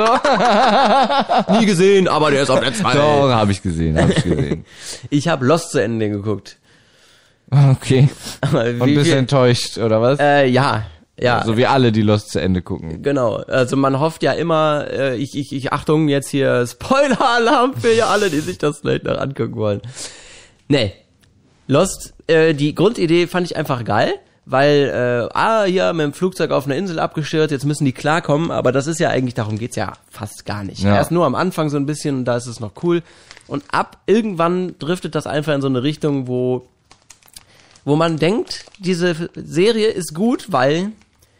so. Nie gesehen, aber der ist auf der zwei. Doch, habe ich gesehen, habe ich gesehen. Ich habe Lost zu Ende geguckt. Okay. Aber Und wie bist viel- enttäuscht, oder was? Äh, ja, ja. So wie alle, die Lost zu Ende gucken. Genau, also man hofft ja immer, äh, ich, ich, ich, Achtung, jetzt hier Spoiler-Alarm für ja alle, die sich das vielleicht noch angucken wollen. Nee, Lost, äh, die Grundidee fand ich einfach geil, weil, äh, ah, ja, mit dem Flugzeug auf einer Insel abgestürzt, jetzt müssen die klarkommen, aber das ist ja eigentlich, darum geht's ja fast gar nicht. Ja. Erst nur am Anfang so ein bisschen, und da ist es noch cool. Und ab irgendwann driftet das einfach in so eine Richtung, wo, wo man denkt, diese Serie ist gut, weil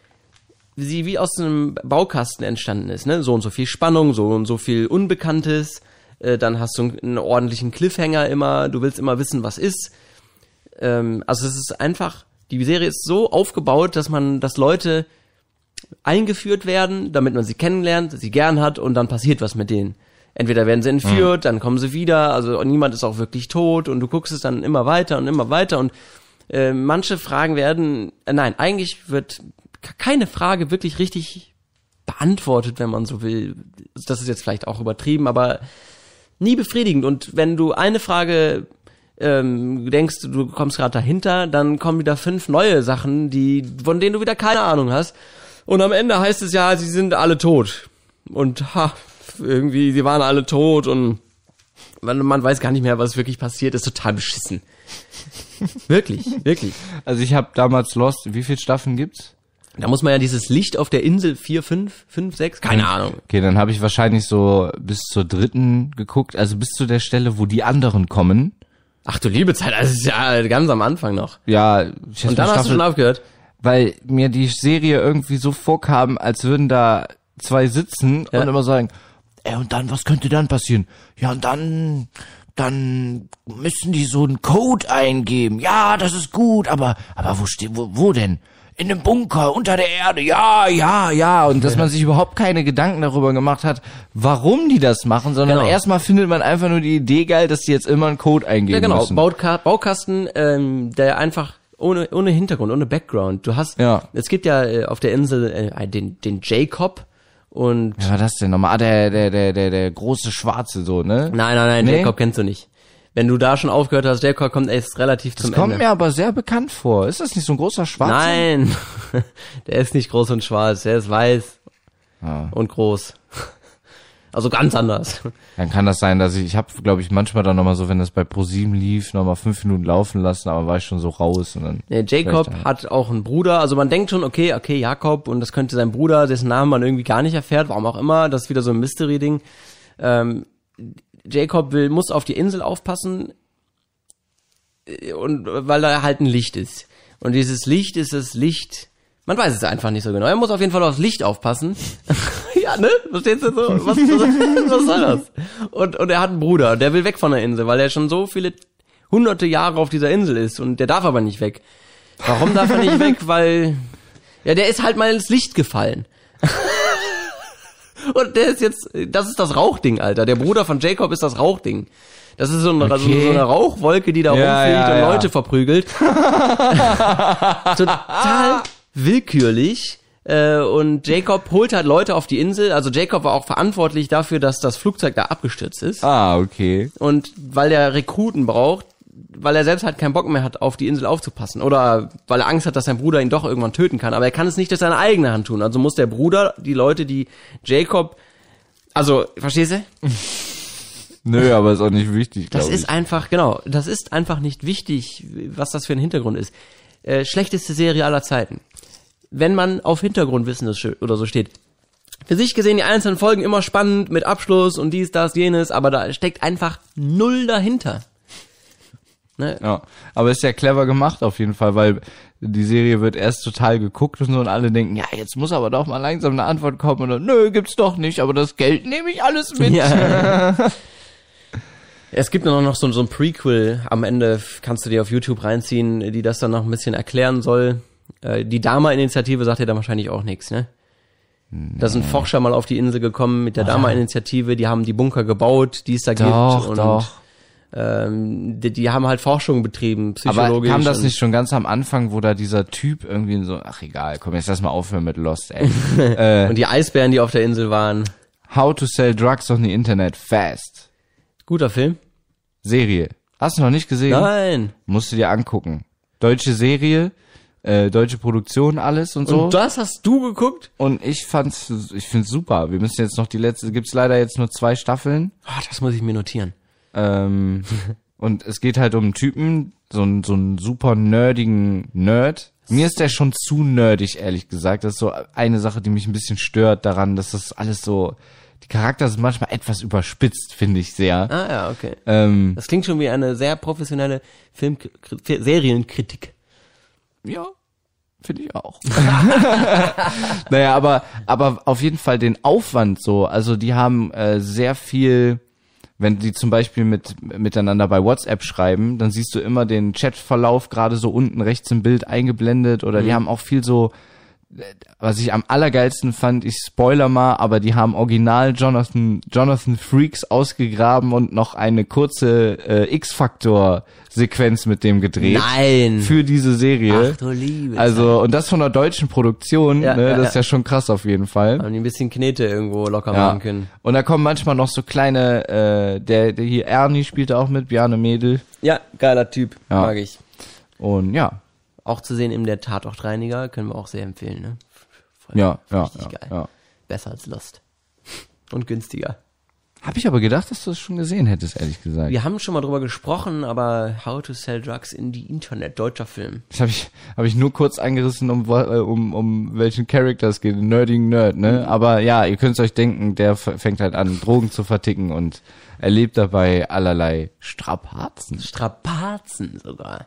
sie wie aus einem Baukasten entstanden ist, ne? So und so viel Spannung, so und so viel Unbekanntes, äh, dann hast du einen, einen ordentlichen Cliffhanger immer, du willst immer wissen, was ist. Ähm, also es ist einfach, die Serie ist so aufgebaut, dass man, dass Leute eingeführt werden, damit man sie kennenlernt, sie gern hat und dann passiert was mit denen. Entweder werden sie entführt, mhm. dann kommen sie wieder, also niemand ist auch wirklich tot und du guckst es dann immer weiter und immer weiter und äh, manche Fragen werden, äh, nein, eigentlich wird keine Frage wirklich richtig beantwortet, wenn man so will. Das ist jetzt vielleicht auch übertrieben, aber nie befriedigend. Und wenn du eine Frage ähm, denkst, du kommst gerade dahinter, dann kommen wieder fünf neue Sachen, die von denen du wieder keine Ahnung hast. Und am Ende heißt es ja, sie sind alle tot. Und ha, irgendwie, sie waren alle tot und man, man weiß gar nicht mehr, was wirklich passiert. Ist total beschissen. Wirklich, wirklich. Also ich habe damals Lost, wie viele Staffeln gibt's? Da muss man ja dieses Licht auf der Insel vier, fünf, fünf, sechs, keine Ahnung. Okay, dann habe ich wahrscheinlich so bis zur dritten geguckt, also bis zu der Stelle, wo die anderen kommen. Ach du liebe Zeit, das ist ja ganz am Anfang noch. Ja, ich Und dann hast du schon aufgehört? Weil mir die Serie irgendwie so vorkam, als würden da zwei sitzen Ja. und immer sagen, ey, und dann, was könnte dann passieren? Ja, und dann, dann müssen die so einen Code eingeben. Ja, das ist gut, aber, aber wo steht, wo, wo denn? In einem Bunker, unter der Erde, ja, ja, ja. Und dass man sich überhaupt keine Gedanken darüber gemacht hat, warum die das machen, sondern Genau. erstmal findet man einfach nur die Idee geil, dass die jetzt immer einen Code eingeben Ja genau, müssen. Bauka- Baukasten, ähm, der einfach ohne ohne Hintergrund, ohne Background. Du hast, Ja. es gibt ja äh, auf der Insel äh, den den Jacob und Was war das denn nochmal? Ah, der, der, der, der, der große Schwarze so, ne? nein, nein, nein, Nee? Jacob kennst du nicht. Wenn du da schon aufgehört hast, Jacob kommt erst relativ Das zum kommt Ende. mir aber sehr bekannt vor. Ist das nicht so ein großer Schwarzer? Nein, der ist nicht groß und schwarz, der ist weiß Ah. und groß. Also ganz anders. Dann kann das sein, dass ich, ich habe, glaube ich, manchmal dann nochmal so, wenn das bei ProSieben lief, nochmal fünf Minuten laufen lassen, aber war ich schon so raus und dann. Nee, Jacob Vielleicht, ja. hat auch einen Bruder, also man denkt schon, okay, okay, Jakob und das könnte sein Bruder, dessen Namen man irgendwie gar nicht erfährt, warum auch immer, das ist wieder so ein Mystery-Ding. Ähm, Jacob will, muss auf die Insel aufpassen äh, und weil da halt ein Licht ist. Und dieses Licht ist das Licht, man weiß es einfach nicht so genau. Er muss auf jeden Fall aufs Licht aufpassen. Ja, ne? Verstehst du so? Was, was, was soll das? Und, und er hat einen Bruder, der will weg von der Insel, weil er schon so viele hunderte Jahre auf dieser Insel ist und der darf aber nicht weg. Warum darf er nicht weg? Weil, ja, der ist halt mal ins Licht gefallen. Und der ist jetzt, das ist das Rauchding, Alter. Der Bruder von Jacob ist das Rauchding. Das ist so eine, also Okay. so eine Rauchwolke, die da Ja, rumfliegt ja, und ja. Leute verprügelt. Total willkürlich. Äh, und Jacob holt halt Leute auf die Insel. Also Jacob war auch verantwortlich dafür, dass das Flugzeug da abgestürzt ist. Ah, okay. Und weil der Rekruten braucht, weil er selbst halt keinen Bock mehr hat, auf die Insel aufzupassen. Oder weil er Angst hat, dass sein Bruder ihn doch irgendwann töten kann. Aber er kann es nicht durch seine eigene Hand tun. Also muss der Bruder die Leute, die Jacob... Also, verstehst du? Nö, aber ist auch nicht wichtig, Das glaub ist ich. einfach, genau, das ist einfach nicht wichtig, was das für ein Hintergrund ist. Äh, schlechteste Serie aller Zeiten. Wenn man auf Hintergrundwissen oder so steht. Für sich gesehen die einzelnen Folgen immer spannend mit Abschluss und dies, das, jenes, aber da steckt einfach null dahinter. Ne? Ja, aber ist ja clever gemacht auf jeden Fall, weil die Serie wird erst total geguckt und so und alle denken, ja, jetzt muss aber doch mal langsam eine Antwort kommen und dann, nö, gibt's doch nicht, aber das Geld nehme ich alles mit. Ja. Es gibt noch, noch so, so ein Prequel, am Ende kannst du dir auf YouTube reinziehen, die das dann noch ein bisschen erklären soll. Äh, die Dama-Initiative sagt ja dann wahrscheinlich auch nichts, ne? Da sind Forscher mal auf die Insel gekommen mit der Dama-Initiative, die haben die Bunker gebaut, die es da Doch, gibt. Und doch. Ähm, die, die haben halt Forschung betrieben, psychologisch. Aber kam das und- nicht schon ganz am Anfang, wo da dieser Typ irgendwie in so, ach egal, komm, jetzt lass mal aufhören mit Lost, ey. äh, Und die Eisbären, die auf der Insel waren. How to sell drugs on the Internet fast. Guter Film? Serie. Hast du noch nicht gesehen? Nein. Musst du dir angucken. Deutsche Serie, äh, deutsche Produktion, alles und so. Und das hast du geguckt? Und ich fand's, ich find's super. Wir müssen jetzt noch die letzte, gibt's leider jetzt nur zwei Staffeln. Ah, das muss ich mir notieren. Ähm, und es geht halt um einen Typen, so einen, so einen super nerdigen Nerd. Mir ist der schon zu nerdig, ehrlich gesagt. Das ist so eine Sache, die mich ein bisschen stört daran, dass das alles so, die Charakter sind manchmal etwas überspitzt, finde ich sehr. Ah ja, okay. Ähm, Das klingt schon wie eine sehr professionelle Film Serienkritik. Ja, finde ich auch. Naja, aber aber auf jeden Fall den Aufwand so. Also die haben äh, sehr viel, wenn die zum Beispiel mit miteinander bei WhatsApp schreiben, dann siehst du immer den Chatverlauf gerade so unten rechts im Bild eingeblendet. Oder mhm. die haben auch viel so, was ich am allergeilsten fand, ich spoiler mal, aber die haben original Jonathan Jonathan Frakes ausgegraben und noch eine kurze äh, X-Factor-Sequenz mit dem gedreht. Nein! Für diese Serie. Ach du Liebe. Also, und das von einer deutschen Produktion, Ja, ne, ja, das ja. ist ja schon krass auf jeden Fall. Haben die ein bisschen Knete irgendwo locker Ja. machen können. Und da kommen manchmal noch so kleine, äh, der, der hier Ernie spielt auch mit, Bjarne Mädel. Ja, geiler Typ. Ja. Mag ich. Und ja, Auch zu sehen in der Tatortreiniger, können wir auch sehr empfehlen, ne? Voll ja, ja, richtig ja, geil. ja. Besser als Lost. Und günstiger. Hab ich aber gedacht, dass du das schon gesehen hättest, ehrlich gesagt. Wir haben schon mal drüber gesprochen, aber How to Sell Drugs in the Internet, deutscher Film. Das habe ich, hab ich nur kurz angerissen, um, äh, um, um welchen Charakter es geht, nerdigen Nerd, ne? Aber ja, ihr könnt euch denken, der f- fängt halt an, Drogen zu verticken und erlebt dabei allerlei Strapazen. Strapazen sogar.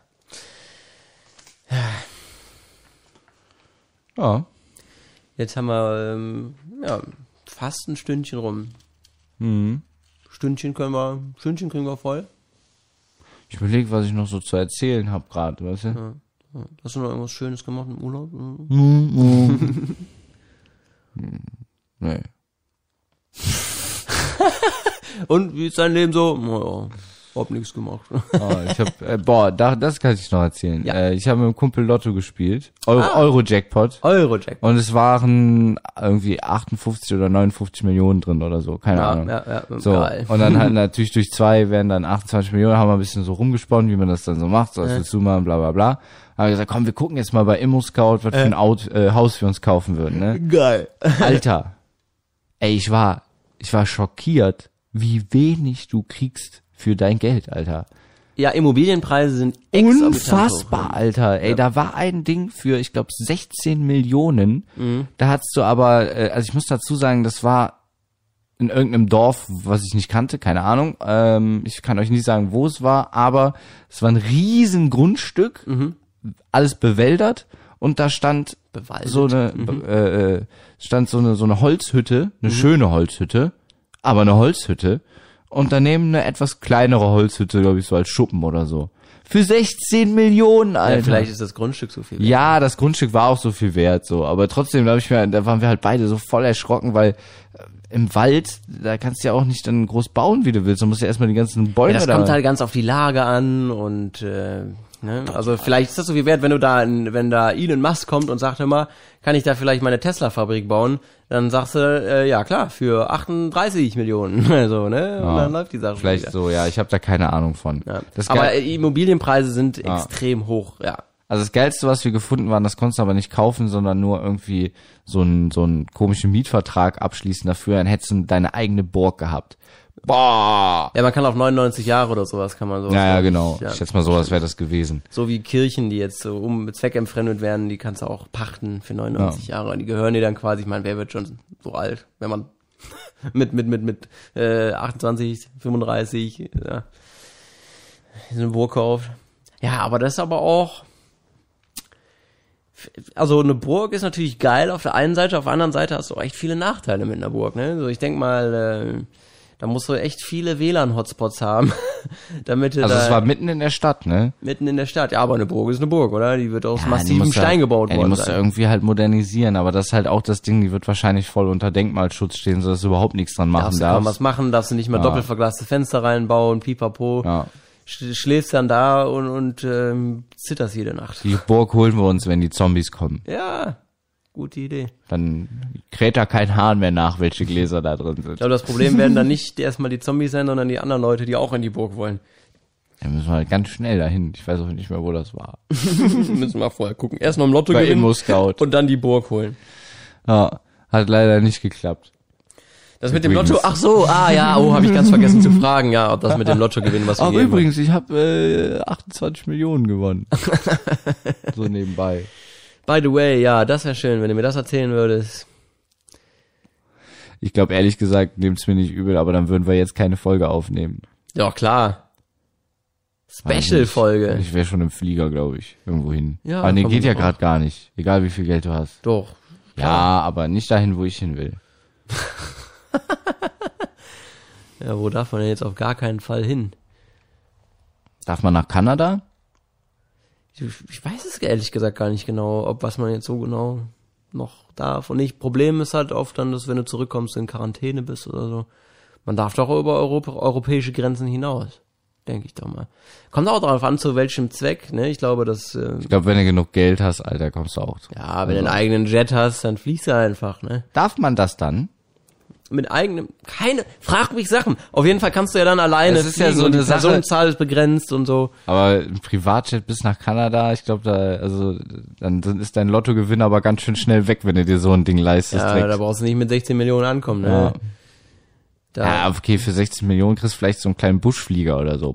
Ja. Jetzt haben wir ähm, ja, fast ein Stündchen rum. Mhm. Stündchen können wir, Stündchen kriegen wir voll. Ich überlege, was ich noch so zu erzählen habe gerade, weißt du? Ja. Ja. Hast du noch irgendwas Schönes gemacht im Urlaub? Mhm. Nee. Und wie ist dein Leben so? Naja, hab nichts gemacht. Oh, ich hab, äh, boah, da, das kann ich noch erzählen. Ja. Äh, ich habe mit einem Kumpel Lotto gespielt. Euro, Ah. Euro-Jackpot. Eurojack. Und es waren irgendwie achtundfünfzig oder neunundfünfzig Millionen drin oder so, keine Ja, Ahnung. ja, ja, So, geil. und dann halt natürlich durch zwei werden dann achtundzwanzig Millionen, haben wir ein bisschen so rumgesponnen, wie man das dann so macht, so, was Ja. willst du machen, bla bla bla. Haben wir gesagt, komm, wir gucken jetzt mal bei ImmoScout, was für ein Out, äh, Haus wir uns kaufen würden, ne? Geil. Alter, ey, ich war, ich war schockiert, wie wenig du kriegst für dein Geld, Alter. Ja, Immobilienpreise sind exorbitant Unfassbar, hoch. Alter. Ey, Ja. da war ein Ding für, ich glaube, sechzehn Millionen. Mhm. Da hattest du aber, äh, also ich muss dazu sagen, das war in irgendeinem Dorf, was ich nicht kannte, keine Ahnung. Ähm, ich kann euch nicht sagen, wo es war, aber es war ein riesen Grundstück, Mhm. alles bewäldert und da stand Bewaldet. so eine, Mhm. äh, äh, stand so eine, so eine Holzhütte, eine schöne Holzhütte, aber eine Holzhütte. Und daneben eine etwas kleinere Holzhütte, glaube ich, so als Schuppen oder so. Für sechzehn Millionen, Alter. Ja, vielleicht ist das Grundstück so viel wert. Ja, das Grundstück war auch so viel wert, so. Aber trotzdem, da, hab ich mir, da waren wir halt beide so voll erschrocken, weil äh, im Wald, da kannst du ja auch nicht dann groß bauen, wie du willst. Du musst ja erstmal die ganzen Bäume Ja, das da... kommt halt ganz auf die Lage an und äh, ne? Also vielleicht ist das so viel wert, wenn du da, in, wenn da Elon Musk kommt und sagt immer, kann ich da vielleicht meine Tesla-Fabrik bauen? Dann sagst du, äh, ja klar, für achtunddreißig Millionen, also ne, und Ja, dann läuft die Sache Vielleicht wieder. so, ja, ich habe da keine Ahnung von. Ja. Das Aber Geil- äh, Immobilienpreise sind extrem hoch, ja. Also das Geilste, was wir gefunden waren, das konntest du aber nicht kaufen, sondern nur irgendwie so einen so einen komischen Mietvertrag abschließen dafür, dann hättest du deine eigene Burg gehabt. Boah! Ja, man kann auf neunundneunzig Jahre oder sowas kann man so. Ja, ja, genau. Ja. Ich schätze mal, sowas wäre das gewesen. So wie Kirchen, die jetzt so um zweckentfremdet werden, die kannst du auch pachten für neunundneunzig Jahre. Die gehören dir dann quasi, ich meine, wer wird schon so alt, wenn man mit mit mit mit äh, achtundzwanzig, fünfunddreißig ja, eine Burg kauft. Ja, aber das ist aber auch, also eine Burg ist natürlich geil auf der einen Seite, auf der anderen Seite hast du auch echt viele Nachteile mit einer Burg, ne? So, ich denk mal, äh, da musst du echt viele W L A N-Hotspots haben, damit du Also da es war mitten in der Stadt, ne? mitten in der Stadt. Ja, aber eine Burg ist eine Burg, oder? Die wird aus Ja, die massivem musst du- Stein gebaut ja, die worden musst du sein. irgendwie halt modernisieren, aber das ist halt auch das Ding, die wird wahrscheinlich voll unter Denkmalschutz stehen, sodass du überhaupt nichts dran machen Darfst du kaum darfst. was machen, darfst du nicht mehr Ja. doppelverglaste Fenster reinbauen, pipapo. Ja. Sch schläfst dann da und, und ähm, zitterst jede Nacht. Die Burg holen wir uns, wenn die Zombies kommen. Ja, gute Idee. Dann kräht da kein Hahn mehr nach, welche Gläser da drin sind. Ich glaube, das Problem werden dann nicht erstmal die Zombies sein, sondern die anderen Leute, die auch in die Burg wollen. Dann müssen wir halt ganz schnell dahin. Ich weiß auch nicht mehr, wo das war. Müssen wir vorher gucken. Erst noch im Lotto Bei gewinnen Immo-Scout. und dann die Burg holen. Ja, hat leider nicht geklappt. Das mit dem Übrigens. Lotto, ach so, ah ja, oh, habe ich ganz vergessen zu fragen, ja, ob das mit dem Lotto gewinnen was wir Ach geben. übrigens, ich habe äh, achtundzwanzig Millionen gewonnen. So nebenbei. By the way, ja, das wäre schön, wenn du mir das erzählen würdest. Ich glaube, ehrlich gesagt, nehmt's mir nicht übel, aber dann würden wir jetzt keine Folge aufnehmen. Ja, klar. Special-Folge. Ich, ich wäre schon im Flieger, glaube ich, irgendwo hin. Ja, aber nee, komm, geht ja auch. gerade gar nicht. Egal, wie viel Geld du hast. Doch. Ja, aber nicht dahin, wo ich hin will. Ja, wo darf man denn jetzt auf gar keinen Fall hin? Darf man nach Kanada? Ich, ich weiß es ehrlich gesagt gar nicht genau, ob was man jetzt so genau noch darf und nicht. Problem ist halt oft dann, dass wenn du zurückkommst, in Quarantäne bist oder so. Man darf doch über Europa, europäische Grenzen hinaus, denke ich doch mal. Kommt auch darauf an, zu welchem Zweck, ne? Ich glaube, dass... Äh, Ich glaube, wenn du genug Geld hast, Alter, kommst du auch. ja, wenn du einen eigenen Jet hast, dann fliegst du einfach, ne? Darf man das dann? Mit eigenem, keine, frag mich Sachen. Auf jeden Fall kannst du ja dann alleine Das ist ja fliegen so und die eine Sache- Personenzahl ist begrenzt und so. Aber ein Privatjet bis nach Kanada, ich glaube, da, also, dann dann ist dein Lottogewinn aber ganz schön schnell weg, wenn du dir so ein Ding leistest. Ja, direkt. da brauchst du nicht mit sechzehn Millionen ankommen, ne? Ja. Da, Ja, okay, für sechzehn Millionen kriegst du vielleicht so einen kleinen Buschflieger oder so.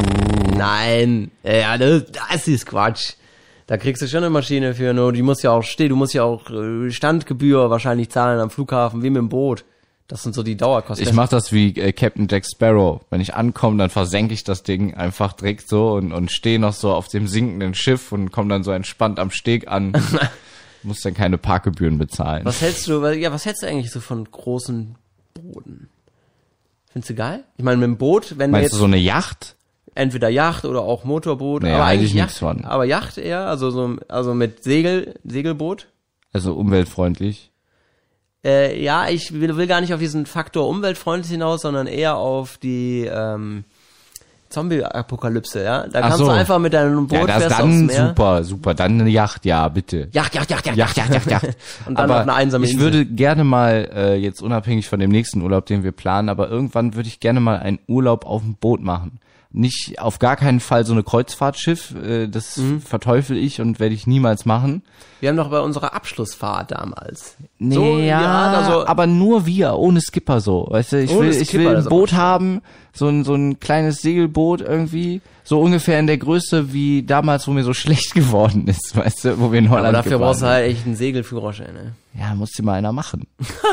Nein, ja, das, das ist Quatsch. Da kriegst du schon eine Maschine für, nur die muss ja auch stehen, du musst ja auch äh, Standgebühr wahrscheinlich zahlen am Flughafen, wie mit dem Boot. Das sind so die Dauerkosten. Ich mach das wie äh, Captain Jack Sparrow. Wenn ich ankomme, dann versenke ich das Ding einfach direkt so und, und stehe noch so auf dem sinkenden Schiff und komme dann so entspannt am Steg an. Muss dann keine Parkgebühren bezahlen. Was hältst du, ja, was hältst du eigentlich so von großen Booten? Findest du geil? Ich meine, mit dem Boot, wenn wir Meinst jetzt du so eine Yacht? entweder Yacht oder auch Motorboot, Nee, aber halte eigentlich ich nichts Yacht, von. aber Yacht eher, also so, also mit Segel, Segelboot. Also umweltfreundlich. Äh, ja, ich will, will gar nicht auf diesen Faktor umweltfreundlich hinaus, sondern eher auf die ähm, Zombie-Apokalypse, ja. Da Ach kannst so. du einfach mit deinem Boot Ja, das fährst dann aufs Meer. super, super. Dann eine Yacht, ja, bitte. Yacht, Yacht, Yacht, Yacht, Yacht, Yacht, Yacht, Yacht. Und dann aber noch eine einsame ich Insel. würde gerne mal, äh, jetzt unabhängig von dem nächsten Urlaub, den wir planen, aber irgendwann würde ich gerne mal einen Urlaub auf dem Boot machen. Nicht, auf gar keinen Fall so eine Kreuzfahrtschiff, äh, das Mhm. verteufel ich und werde ich niemals machen. Wir haben doch bei unserer Abschlussfahrt damals. Nee, so, ja, also, aber nur wir, ohne Skipper so. Weißt du, ich Ohne will, ich Skipper, will das ein ist aber Boot schön. haben, so ein, so ein kleines Segelboot irgendwie, so ungefähr in der Größe wie damals, wo mir so schlecht geworden ist, weißt du, wo wir in Holland aber dafür gefahren brauchst du sind. halt echt einen Segelführerschein, ne? Ja, muss dir mal einer machen.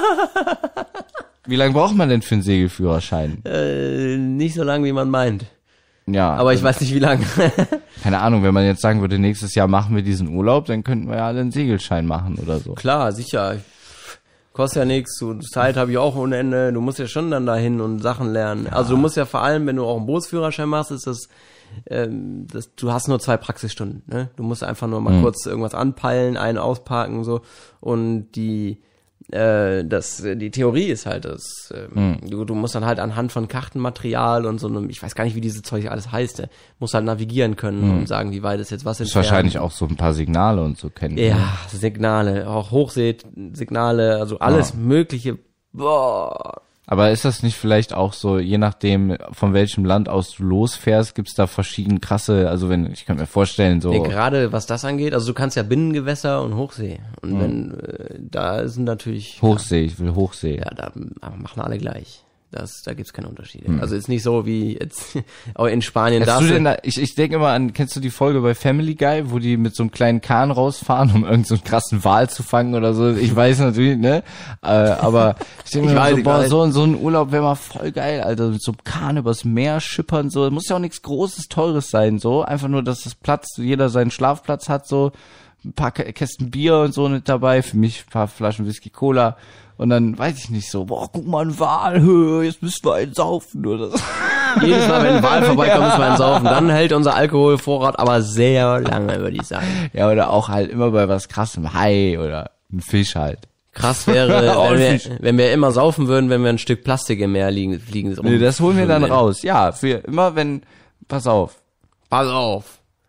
Wie lange braucht man denn für einen Segelführerschein? Äh, nicht so lang, wie man meint. Ja, Aber ich weiß nicht, wie lang. keine Ahnung, wenn man jetzt sagen würde, nächstes Jahr machen wir diesen Urlaub, dann könnten wir ja alle einen Segelschein machen oder so. Klar, sicher. Kostet ja nichts. Zeit habe ich auch ohne Ende. Du musst ja schon dann dahin und Sachen lernen. Ja. Also du musst ja vor allem, wenn du auch einen Bootsführerschein machst, ist das, ähm, das du hast nur zwei Praxisstunden. Ne? Du musst einfach nur mal Mhm. kurz irgendwas anpeilen, einen ausparken so. Und die äh, das die Theorie ist halt, dass ähm, Mhm. du, du musst dann halt anhand von Kartenmaterial und so einem, ich weiß gar nicht, wie dieses Zeug alles heißt, ne? Musst halt navigieren können Mhm. und sagen, wie weit ist jetzt was Das ist entfernt. wahrscheinlich auch so ein paar Signale und so kennen. Ja, Signale, auch Hochseesignale, also alles Ja. mögliche. Boah. Aber ist das nicht vielleicht auch so, je nachdem, von welchem Land aus du losfährst, gibt's da verschieden krasse, also wenn, ich könnte mir vorstellen, so. Nee, gerade was das angeht, also du kannst ja Binnengewässer und Hochsee. Und Mhm. wenn, äh, da sind natürlich, Hochsee, ich will Hochsee. ja, da machen alle gleich. Das, da gibt's keine Unterschiede. Mhm. Also ist nicht so wie jetzt auch in Spanien. Hast darfst du du- denn da, ich, ich denke immer an, kennst du die Folge bei Family Guy, wo die mit so einem kleinen Kahn rausfahren, um irgendeinen so einen krassen Wal zu fangen oder so? Ich weiß natürlich, ne? Äh, aber ich denke Ich mir weiß, so, ich boah, weiß. so, so ein Urlaub wäre mal voll geil, Alter. Mit so einem Kahn übers Meer schippern, so. Muss ja auch nichts Großes, Teures sein, so. Einfach nur, dass das Platz, jeder seinen Schlafplatz hat, so. Ein paar Kä- Kästen Bier und so mit dabei. Für mich ein paar Flaschen Whisky Cola. Und dann weiß ich nicht so, boah, guck mal, ein Wal, hö, jetzt müssen wir einen saufen oder so. jedes Mal, wenn ein Wal vorbeikommt, Ja. müssen wir einen saufen. Dann hält unser Alkoholvorrat aber sehr lange, würde ich sagen. Ja, oder auch halt immer bei was krassem, Hai oder ein Fisch halt. Krass wäre, Oh, wenn Fisch. wir, wenn wir immer saufen würden, wenn wir ein Stück Plastik im Meer liegen, fliegen. Nee, das holen wir dann rumschwimmen. raus. Ja, für immer wenn, pass auf. Pass auf.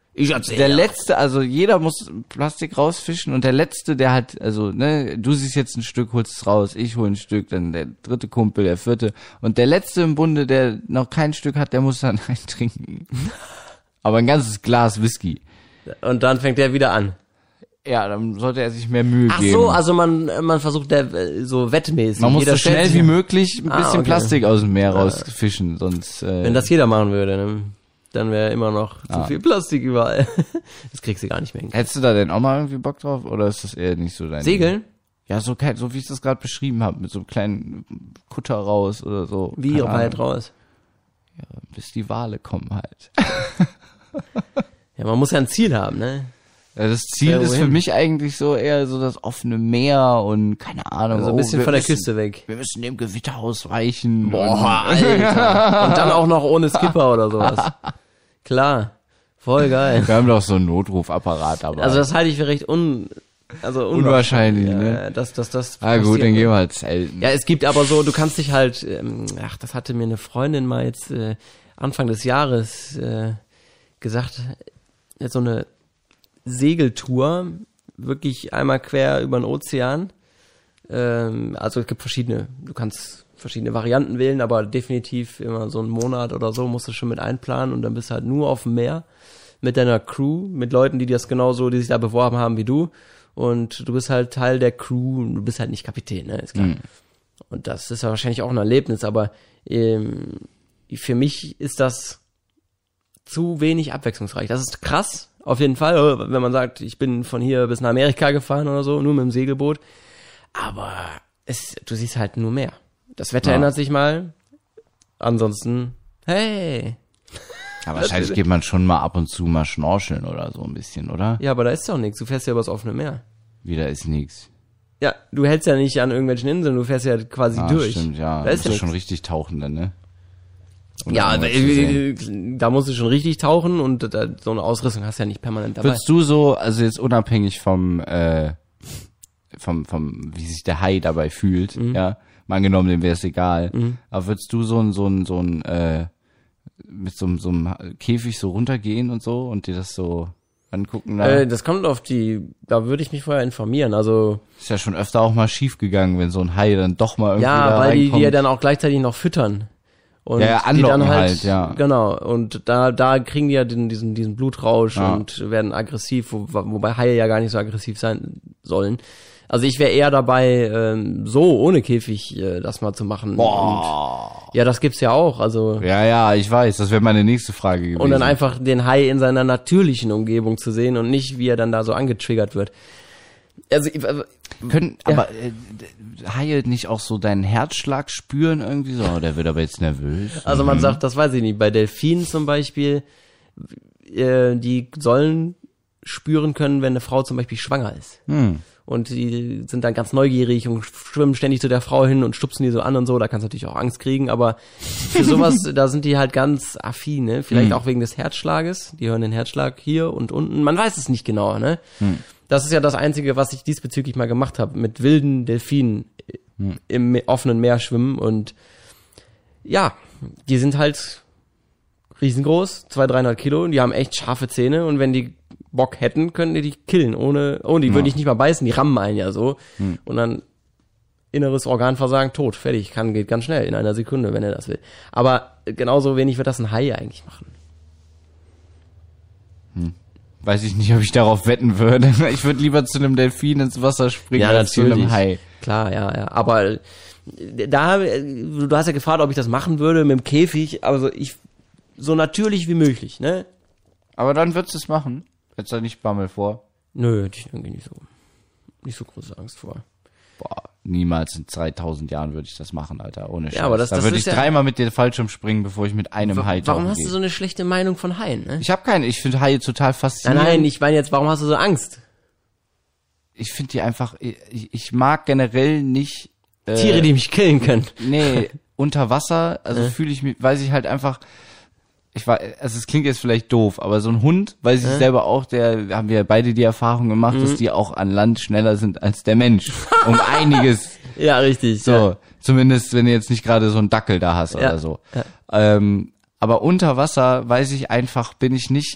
Ich erzähl der ja. letzte, also jeder muss Plastik rausfischen und der letzte, der halt, also ne, du siehst jetzt ein Stück, holst es raus, ich hol ein Stück, dann der dritte Kumpel, der vierte und der letzte im Bunde, der noch kein Stück hat, der muss dann eintrinken. Aber ein ganzes Glas Whisky. Und dann fängt er wieder an. Ja, dann sollte er sich mehr Mühe Ach geben. so, also man man versucht der äh, so wettmäßig. Man muss Jeder so schnell stellt wie sich- möglich ein Ah, bisschen okay. Plastik aus dem Meer rausfischen, sonst äh, Wenn das jeder machen würde, ne? Dann wäre immer noch zu Ah. viel Plastik überall. Das kriegst du gar nicht mehr hin. hättest du da denn auch mal irgendwie Bock drauf oder ist das eher nicht so dein Segeln? Ja, so kein, so wie ich das gerade beschrieben habe, mit so einem kleinen Kutter raus oder so. Wie Keine weit Ahnung. raus? Bis die Wale kommen halt. Ja, man muss ja ein Ziel haben, ne? Ja, das Ziel Ja, ist für wohin? mich eigentlich so eher so das offene Meer und keine Ahnung. Also ein oh, bisschen wir von der müssen, Küste weg. Wir müssen dem Gewitter ausweichen. Boah, Alter. Und dann auch noch ohne Skipper oder sowas. Klar. Voll geil. Wir haben doch so einen Notrufapparat dabei. Also das halte ich für recht un... Also Unwahrscheinlich, ja, ne? dass, dass das ah gut, passiert. dann gehen wir halt zelten. Ja, es gibt aber so, du kannst dich halt, ähm, ach, das hatte mir eine Freundin mal jetzt äh, Anfang des Jahres äh, gesagt, jetzt so eine Segeltour, wirklich einmal quer über den Ozean. Ähm, also es gibt verschiedene, du kannst verschiedene Varianten wählen, aber definitiv immer so einen Monat oder so musst du schon mit einplanen und dann bist du halt nur auf dem Meer mit deiner Crew, mit Leuten, die das genauso, die sich da beworben haben wie du. Und du bist halt Teil der Crew, du bist halt nicht Kapitän, ne, ist klar. Mhm. Und das ist ja wahrscheinlich auch ein Erlebnis, aber ähm, für mich ist das zu wenig abwechslungsreich. Das ist krass, auf jeden Fall, wenn man sagt, ich bin von hier bis nach Amerika gefahren oder so, nur mit dem Segelboot. Aber es, du siehst halt nur mehr. Das Wetter Ja. ändert sich mal. Ansonsten, hey. Ja, wahrscheinlich geht man schon mal ab und zu mal schnorcheln oder so ein bisschen, oder? Ja, aber da ist doch nichts. Du fährst ja übers offene Meer. Wieder ist nix. Ja, du hältst ja nicht an irgendwelchen Inseln, du fährst ja quasi Ah, durch. stimmt, ja. Da Da ist ist ja ja schon nichts. richtig tauchen dann, ne? Um Ja, das da, mal zu sehen. da musst du schon richtig tauchen und da, so eine Ausrüstung hast du ja nicht permanent dabei. Würdest du so, also jetzt unabhängig vom, äh, vom, vom, wie sich der Hai dabei fühlt, Mhm. ja, mal angenommen, dem wäre es egal, aber würdest du so ein, so ein, so ein, äh, mit so, einem- so einem Käfig so runtergehen und so und dir das so angucken? Na? Äh, das kommt auf die, da würde ich mich vorher informieren, also, Ist ja schon öfter auch mal schief gegangen, wenn so ein Hai dann doch mal irgendwie ja, da weil die, die reinkommt. ja dann auch gleichzeitig noch füttern. Und Ja, ja, die dann anlocken halt, halt, ja. Genau, und da, da kriegen die ja den, diesen, diesen Blutrausch Ja. und werden aggressiv, wo, wobei Haie ja gar nicht so aggressiv sein sollen. Also ich wäre eher dabei, ähm, so ohne Käfig äh, das mal zu machen. Boah. Und, ja, das gibt's ja auch, also. Ja, ja, ich weiß, das wäre meine nächste Frage gewesen. Und dann einfach den Hai in seiner natürlichen Umgebung zu sehen und nicht, wie er dann da so angetriggert wird. Also, ich- also Können, Ja. aber äh, Haie nicht auch so deinen Herzschlag spüren irgendwie so? Oh, der wird aber jetzt nervös. also man Mhm. sagt, das weiß ich nicht, bei Delfinen zum Beispiel, äh, die sollen spüren können, wenn eine Frau zum Beispiel schwanger ist. Hm. Und die sind dann ganz neugierig und schwimmen ständig zu der Frau hin und stupsen die so an und so. Da kannst du natürlich auch Angst kriegen, aber für sowas, da sind die halt ganz affin, ne? Vielleicht Hm. auch wegen des Herzschlages. Die hören den Herzschlag hier und unten. Man weiß es nicht genau, ne? Das ist ja das Einzige, was ich diesbezüglich mal gemacht habe, mit wilden Delfinen im Me- offenen Meer schwimmen. Und ja, die sind halt riesengroß, zweihundert, dreihundert Kilo, und die haben echt scharfe Zähne, und wenn die Bock hätten, können die die killen, ohne, oh, die würden dich nicht mal beißen, die rammen einen ja so, und dann inneres Organversagen, tot, fertig, kann, geht ganz schnell, in einer Sekunde, wenn er das will. Aber genauso wenig wird das ein Hai eigentlich machen. Weiß ich nicht, ob ich darauf wetten würde. Ich würde lieber zu einem Delfin ins Wasser springen als zu einem Hai. Klar, ja, ja, aber äh, da, äh, du hast ja gefragt, ob ich das machen würde mit dem Käfig, also ich, so natürlich wie möglich, ne? Aber dann würdest du es machen. Hättest du nicht Bammel vor? Nö, hätte ich irgendwie nicht so, nicht so große Angst vor. Boah, niemals in zweitausend Jahren würde ich das machen, Alter, ohne Scheiß. Ja, aber das- da das würde ist ich ja- dreimal mit dir Fallschirm springen, bevor ich mit einem Hai Warum tauchen hast du gehe. so eine schlechte Meinung von Haien, ne? Ich habe keine, ich finde Haie total Nein, faszinierend. nein, ich meine jetzt, warum hast du so Angst? Ich finde die einfach, ich, ich mag generell nicht äh, Tiere, die mich killen können. Nee, unter Wasser, also fühle ich mich, weiß ich halt einfach, ich war, also es klingt jetzt vielleicht doof, aber so ein Hund, weiß ich selber auch, der, haben wir ja beide die Erfahrung gemacht, Mhm. dass die auch an Land schneller sind als der Mensch. Um einiges. Ja, richtig. So, Ja. zumindest wenn du jetzt nicht gerade so einen Dackel da hast Ja, oder so. ja. Ähm, aber unter Wasser weiß ich einfach, bin ich nicht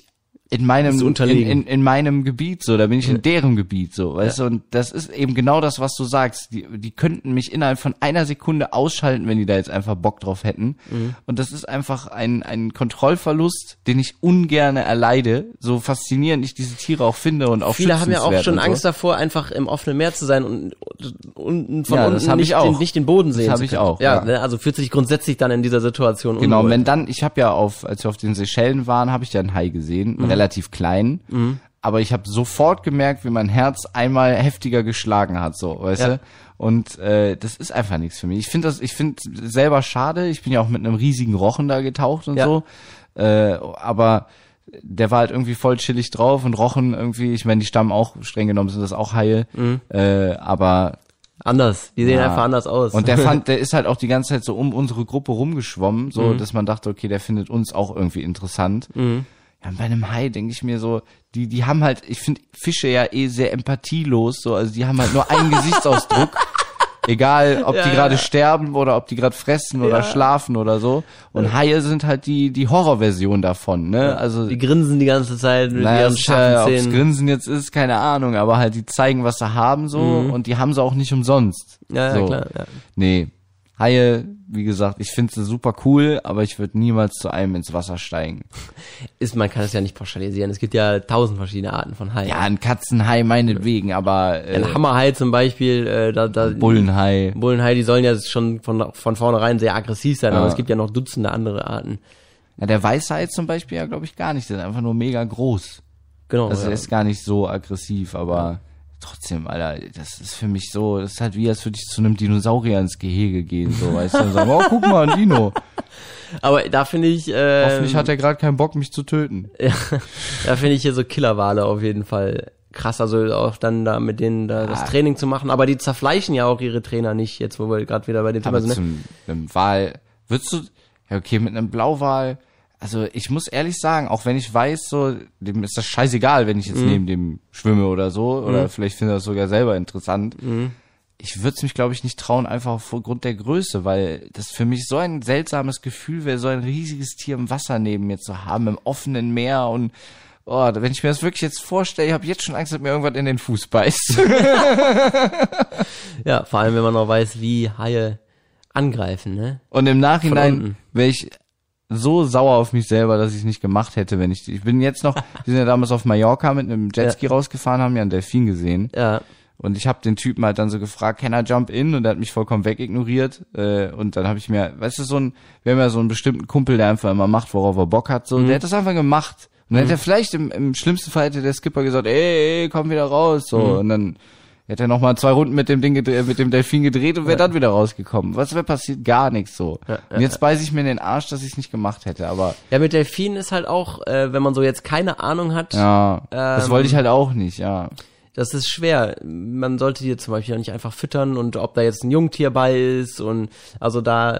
in meinem Ist in, unterlegen. in, in meinem Gebiet so, da bin ich in Ja. deren Gebiet so, weißt Ja. du, und das ist eben genau das, was du sagst. Die, die könnten mich innerhalb von einer Sekunde ausschalten, wenn die da jetzt einfach Bock drauf hätten. Mhm. Und das ist einfach ein ein Kontrollverlust, den ich ungern erleide, so faszinierend ich diese Tiere auch finde und auch Viele haben ja auch schützenswert schon und so. Angst davor, einfach im offenen Meer zu sein und unten von Ja, das unten hab ich nicht, auch. den, nicht den Boden sehen hab zu ich können. auch, Ja, ja. ne, also fühlt sich grundsätzlich dann in dieser Situation Genau, unwohl. wenn dann, ich habe ja auf, als wir auf den Seychellen waren, habe ich ja einen Hai gesehen, Mhm. relativ klein, aber ich habe sofort gemerkt, wie mein Herz einmal heftiger geschlagen hat, so, weißt Ja. du? Und äh, das ist einfach nichts für mich. Ich finde das, ich finde selber schade. Ich bin ja auch mit einem riesigen Rochen da getaucht und Ja. so, äh, aber der war halt irgendwie voll chillig drauf und Rochen irgendwie, ich meine, die stammen auch, streng genommen sind das auch Haie, Mhm. äh, aber Anders, die sehen ja. einfach anders aus. Und der fand, der ist halt auch die ganze Zeit so um unsere Gruppe rumgeschwommen, so, Mhm. dass man dachte, okay, der findet uns auch irgendwie interessant. Mhm. Ja, und bei einem Hai denke ich mir so, die, die haben halt, ich finde Fische ja eh sehr empathielos, so, also die haben halt nur einen Gesichtsausdruck. Egal, ob Ja, die ja. gerade sterben oder ob die gerade fressen oder Ja. schlafen oder so. Und Haie sind halt die, die Horrorversion davon, ne? Also, die grinsen die ganze Zeit mit naja, ihren es ist ja, scharfen ob's Zähnen. Grinsen jetzt ist, keine Ahnung, aber halt die zeigen, was sie haben so Mhm. und die haben sie auch nicht umsonst. Ja, ja, so. klar. Ja. Nee, Haie, wie gesagt, ich finde sie super cool, aber ich würde niemals zu einem ins Wasser steigen. Ist, man kann es ja nicht pauschalisieren. Es gibt ja tausend verschiedene Arten von Haien. Ja, ein Katzenhai meinetwegen, aber äh, Ein Hammerhai zum Beispiel, äh, da, da Bullenhai. Bullenhai, die sollen ja schon von, von vornherein sehr aggressiv sein, Ja. aber es gibt ja noch Dutzende andere Arten. Ja, der Weißhai zum Beispiel ja, glaube ich, gar nicht. Der ist einfach nur mega groß. Genau. Also ja. er ist gar nicht so aggressiv, aber trotzdem, Alter, das ist für mich so, das ist halt wie, als würde ich zu einem Dinosaurier ins Gehege gehen, so, weißt du, und sagen, oh, guck mal, ein Dino. Aber da finde ich, äh, Hoffentlich hat er gerade keinen Bock, mich zu töten. ja, da finde ich hier so Killerwale auf jeden Fall krass, also auch dann da mit denen da das Ah. Training zu machen, aber die zerfleischen ja auch ihre Trainer nicht, jetzt wo wir gerade wieder bei dem Thema Aber sind. Ne? zum einem Wal, würdest du, ja okay, mit einem Blauwal, also ich muss ehrlich sagen, auch wenn ich weiß, so, dem ist das scheißegal, wenn ich jetzt Mhm. neben dem schwimme oder so, oder Mhm. vielleicht finde ich das sogar selber interessant. Mhm. Ich würde es mich, glaube ich, nicht trauen, einfach aufgrund der Größe, weil das für mich so ein seltsames Gefühl wäre, so ein riesiges Tier im Wasser neben mir zu haben, im offenen Meer und oh, wenn ich mir das wirklich jetzt vorstelle, ich habe jetzt schon Angst, dass mir irgendwas in den Fuß beißt. Ja, vor allem wenn man noch weiß, wie Haie angreifen, ne? Und im Von Nachhinein unten. wäre ich so sauer auf mich selber, dass ich es nicht gemacht hätte, wenn ich, ich bin jetzt noch, wir sind ja damals auf Mallorca mit einem Jetski rausgefahren, haben ja einen Delfin gesehen. Ja. Und ich habe den Typen halt dann so gefragt, can I jump in? Und er hat mich vollkommen wegignoriert. Äh, und dann habe ich mir, weißt du, so ein, wir haben ja so einen bestimmten Kumpel, der einfach immer macht, worauf er Bock hat. So, Mhm. der hat das einfach gemacht. Und dann hätte er vielleicht im, im schlimmsten Fall hätte der Skipper gesagt, ey, ey, komm wieder raus. So, Mhm. und dann hätte er noch mal zwei Runden mit dem Ding gedreht, mit dem Delfin gedreht und wäre Ja. dann wieder rausgekommen. Was wäre passiert? Gar nichts so. Ja, ja, und jetzt beiße ich mir in den Arsch, dass ich es nicht gemacht hätte. Aber Ja, mit Delfinen ist halt auch, äh, wenn man so jetzt keine Ahnung hat, ja, das Ähm, wollte ich halt auch nicht, ja. das ist schwer. Man sollte die zum Beispiel auch nicht einfach füttern und ob da jetzt ein Jungtier bei ist und also da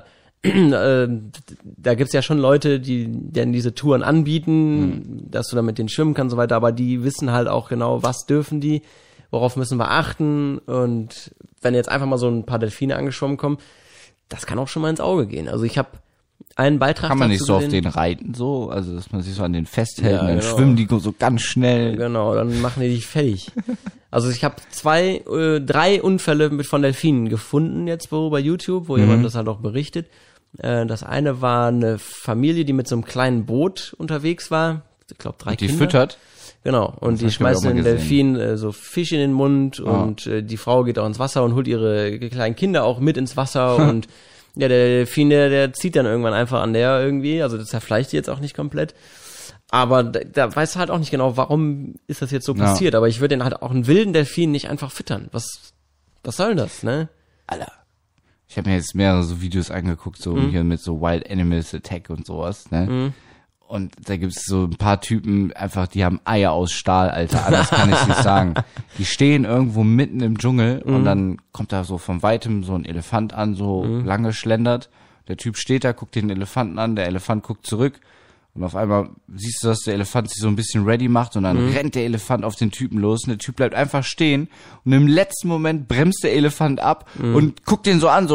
äh, da gibt's ja schon Leute, die dann diese Touren anbieten, Mhm. dass du da mit denen schwimmen kannst und so weiter, aber die wissen halt auch genau, was dürfen die, worauf müssen wir achten und wenn jetzt einfach mal so ein paar Delfine angeschwommen kommen, das kann auch schon mal ins Auge gehen. Also ich habe einen Beitrag Kann man dazu nicht so auf gesehen. den reiten, so, also dass man sich so an den festhält Ja, und dann genau. schwimmen die so ganz schnell. Genau, dann machen die dich fertig. Also ich habe zwei, äh, drei Unfälle mit von Delfinen gefunden jetzt wo bei YouTube, wo Mhm. jemand das halt auch berichtet. Äh, das eine war eine Familie, die mit so einem kleinen Boot unterwegs war. Ich glaube drei Die Kinder. füttert. Genau, und Das die hab ich, glaub ich, schmeißen auch mal den gesehen. Delfin äh, so Fisch in den Mund Ah. und äh, die Frau geht auch ins Wasser und holt ihre kleinen Kinder auch mit ins Wasser und ja, der Delfin, der, der zieht dann irgendwann einfach an der irgendwie, also das zerfleischt die jetzt auch nicht komplett. Aber da, da weiß halt auch nicht genau, warum ist das jetzt so Ja. passiert, aber ich würde den halt auch einen wilden Delfin nicht einfach füttern. Was, was soll das, ne? Alter. Ich habe mir jetzt mehrere so Videos angeguckt, so Mhm. hier mit so Wild Animals Attack und sowas, ne? Mhm. Und da gibt's so ein paar Typen, einfach, die haben Eier aus Stahl, Alter. Anders kann ich nicht sagen. Die stehen irgendwo mitten im Dschungel Mhm. und dann kommt da so von weitem so ein Elefant an, so Mhm. lang geschlendert. Der Typ steht da, guckt den Elefanten an, der Elefant guckt zurück. Und auf einmal siehst du, dass der Elefant sich so ein bisschen ready macht und dann Mhm. rennt der Elefant auf den Typen los und der Typ bleibt einfach stehen und im letzten Moment bremst der Elefant ab Mhm. und guckt den so an, so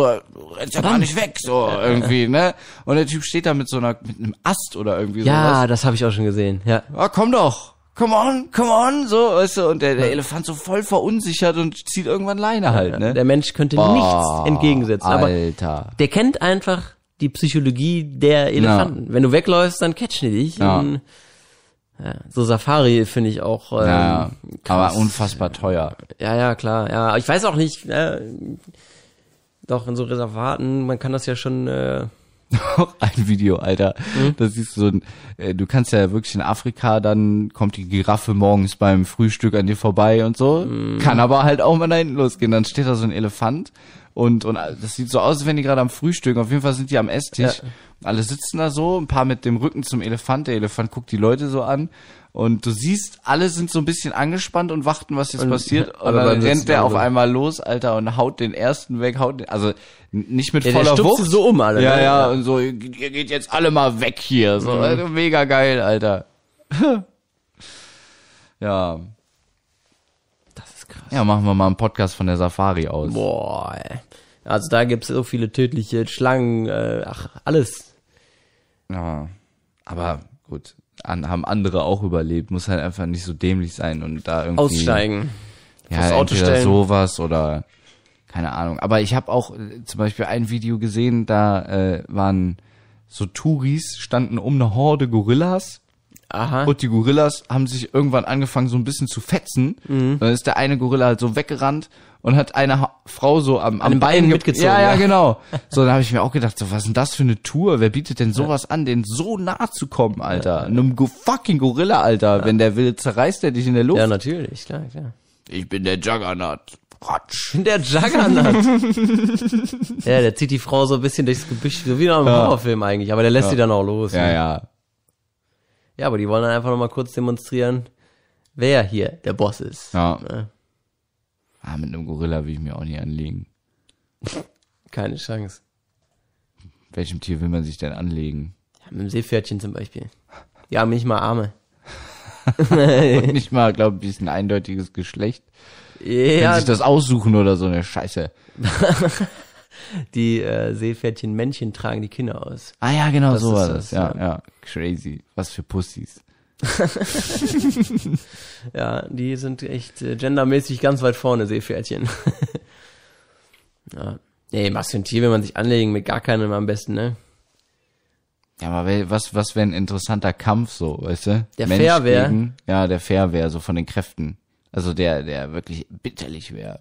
rennst ja gar nicht weg, so irgendwie, ne? Und der Typ steht da mit so einer, mit einem Ast oder irgendwie sowas. Ja, das habe ich auch schon gesehen, ja. Ah, komm doch, come on, come on, so, weißt du, und der, der Elefant so voll verunsichert und zieht irgendwann Leine halt, ne? Der Mensch könnte Boah, nichts entgegensetzen, aber Alter. der kennt einfach die Psychologie der Elefanten. Ja. Wenn du wegläufst, dann catchen die dich. Ja. Und, ja, so Safari finde ich auch ähm, Ja, krass. aber unfassbar teuer. Ja, ja, klar. Ja, ich weiß auch nicht, äh, doch in so Reservaten, man kann das ja schon... Äh, Noch ein Video, Alter. Mhm. Das ist so ein, äh, du kannst ja wirklich in Afrika, dann kommt die Giraffe morgens beim Frühstück an dir vorbei und so. Mhm. Kann aber halt auch mal da hinten losgehen. Dann steht da so ein Elefant und, und das sieht so aus, als wenn die gerade am Frühstück, auf jeden Fall sind die am Esstisch. Ja. Alle sitzen da so, ein paar mit dem Rücken zum Elefant. Der Elefant guckt die Leute so an. Und du siehst, alle sind so ein bisschen angespannt und warten, was jetzt und, passiert. Und dann rennt der auf einmal los, Alter, und haut den ersten weg, haut den, also nicht mit ja, voller der Wucht. so um alle. Ja, ne? ja, und so, ihr geht jetzt alle mal weg hier. So, mhm. Alter, mega geil, Alter. Ja. Das ist krass. Ja, machen wir mal einen Podcast von der Safari aus. Boah, ey. Also da gibt's so viele tödliche Schlangen, äh, ach, alles. Ja, aber gut. An, haben andere auch überlebt, muss halt einfach nicht so dämlich sein und da irgendwie aussteigen, ja, das Auto stellen, sowas oder keine Ahnung. Aber ich habe auch äh, zum Beispiel ein Video gesehen, da äh, waren so Touris, standen um eine Horde Gorillas. Aha. Und die Gorillas haben sich irgendwann angefangen so ein bisschen zu fetzen. Mhm. Dann ist der eine Gorilla halt so weggerannt und hat eine ha- Frau so am, am An Bein Bein mitgezogen. Ja, ja, genau. So, dann habe ich mir auch gedacht, so was ist denn das für eine Tour? Wer bietet denn sowas ja. an, denen so nah zu kommen, Alter? Einem go- fucking Gorilla, Alter. Ja. Wenn der will, zerreißt der dich in der Luft. Ja, natürlich, klar, klar. Ich bin der Juggernaut. Ratsch. Ich bin der Juggernaut. Ja, der zieht die Frau so ein bisschen durchs Gebüsch, so wie in einem ja. Horrorfilm eigentlich, aber der lässt ja. sie dann auch los. Ja, ne? ja. Ja, aber die wollen dann einfach nochmal kurz demonstrieren, wer hier der Boss ist. Ja. Ne? Ah, mit einem Gorilla will ich mir auch nicht anlegen. Keine Chance. Welchem Tier will man sich denn anlegen? Ja, mit dem Seepferdchen zum Beispiel. Die haben nicht mal Arme. Und nicht mal, glaube ich, ein eindeutiges Geschlecht. Ja. Können sich das aussuchen oder so eine Scheiße. Die äh, Seepferdchen-Männchen tragen die Kinder aus. Ah ja, genau, das so war das. das. Ja, ja, ja. Crazy. Was für Pussys. Ja, die sind echt äh, gendermäßig ganz weit vorne, Seepferdchen. Ja. Nee, was für ein Tier will man sich anlegen? Mit gar keinem am besten, ne? Ja, aber was, was wäre ein interessanter Kampf so, weißt du? Der fair wäre. Ja, der fair wäre, so von den Kräften. Also der, der wirklich bitterlich wäre.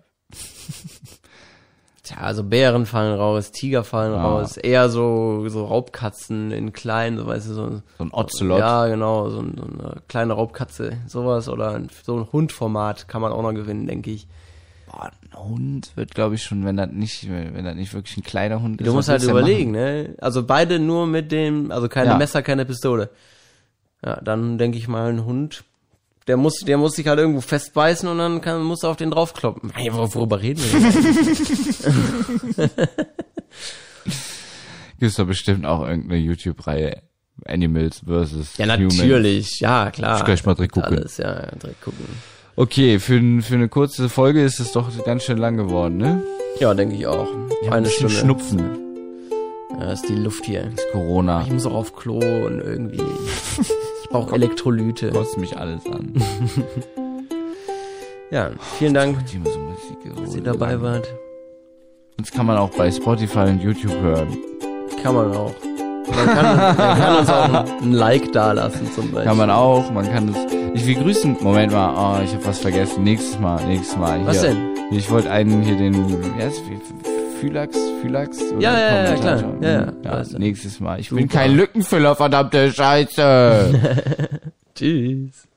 Tja, also Bären fallen raus, Tiger fallen ja. raus, eher so so Raubkatzen in klein, so weißt du, so, so ein Ocelot. Ja, genau, so, ein, so eine kleine Raubkatze, sowas oder ein, so ein Hundformat kann man auch noch gewinnen, denke ich. Boah, ein Hund wird, glaube ich, schon, wenn das nicht, wenn das nicht wirklich ein kleiner Hund ist. Du musst halt überlegen, ne? Also beide nur mit dem, also keine ja. Messer, keine Pistole. Ja, dann denke ich mal ein Hund. Der muss, der muss sich halt irgendwo festbeißen und dann kann, muss er auf den draufkloppen. Hey, worüber reden wir? Gibt's doch bestimmt auch irgendeine YouTube-Reihe Animals versus Ja, natürlich. Humans. Ja, klar. Ich gleich mal direkt gucken. Alles, ja, direkt gucken. Okay, für, für eine kurze Folge ist es doch ganz schön lang geworden, ne? Ja, denke ich auch. Ich eine ein Stunde. Schnupfen. Ja, ist die Luft hier. Das ist Corona. Ich muss auch auf Klo und irgendwie... Ich brauche Elektrolyte. Kostet mich alles an. Ja, vielen Dank, so Musik, so dass ihr dabei wart. Uns kann man auch bei Spotify und YouTube hören. Kann man auch. Man kann, man kann uns auch ein Like dalassen zum Beispiel. Kann man auch, man kann das... Ich will grüßen... Moment mal, oh, ich habe was vergessen. Nächstes Mal, nächstes Mal. Hier. Was denn? Ich wollte einen hier den... Wie heißt Phylax? Phylax? Ja, ja, ja, klar. Ja, ja. ja nächstes Mal. Ich Super. bin kein Lückenfüller, verdammte Scheiße. Tschüss.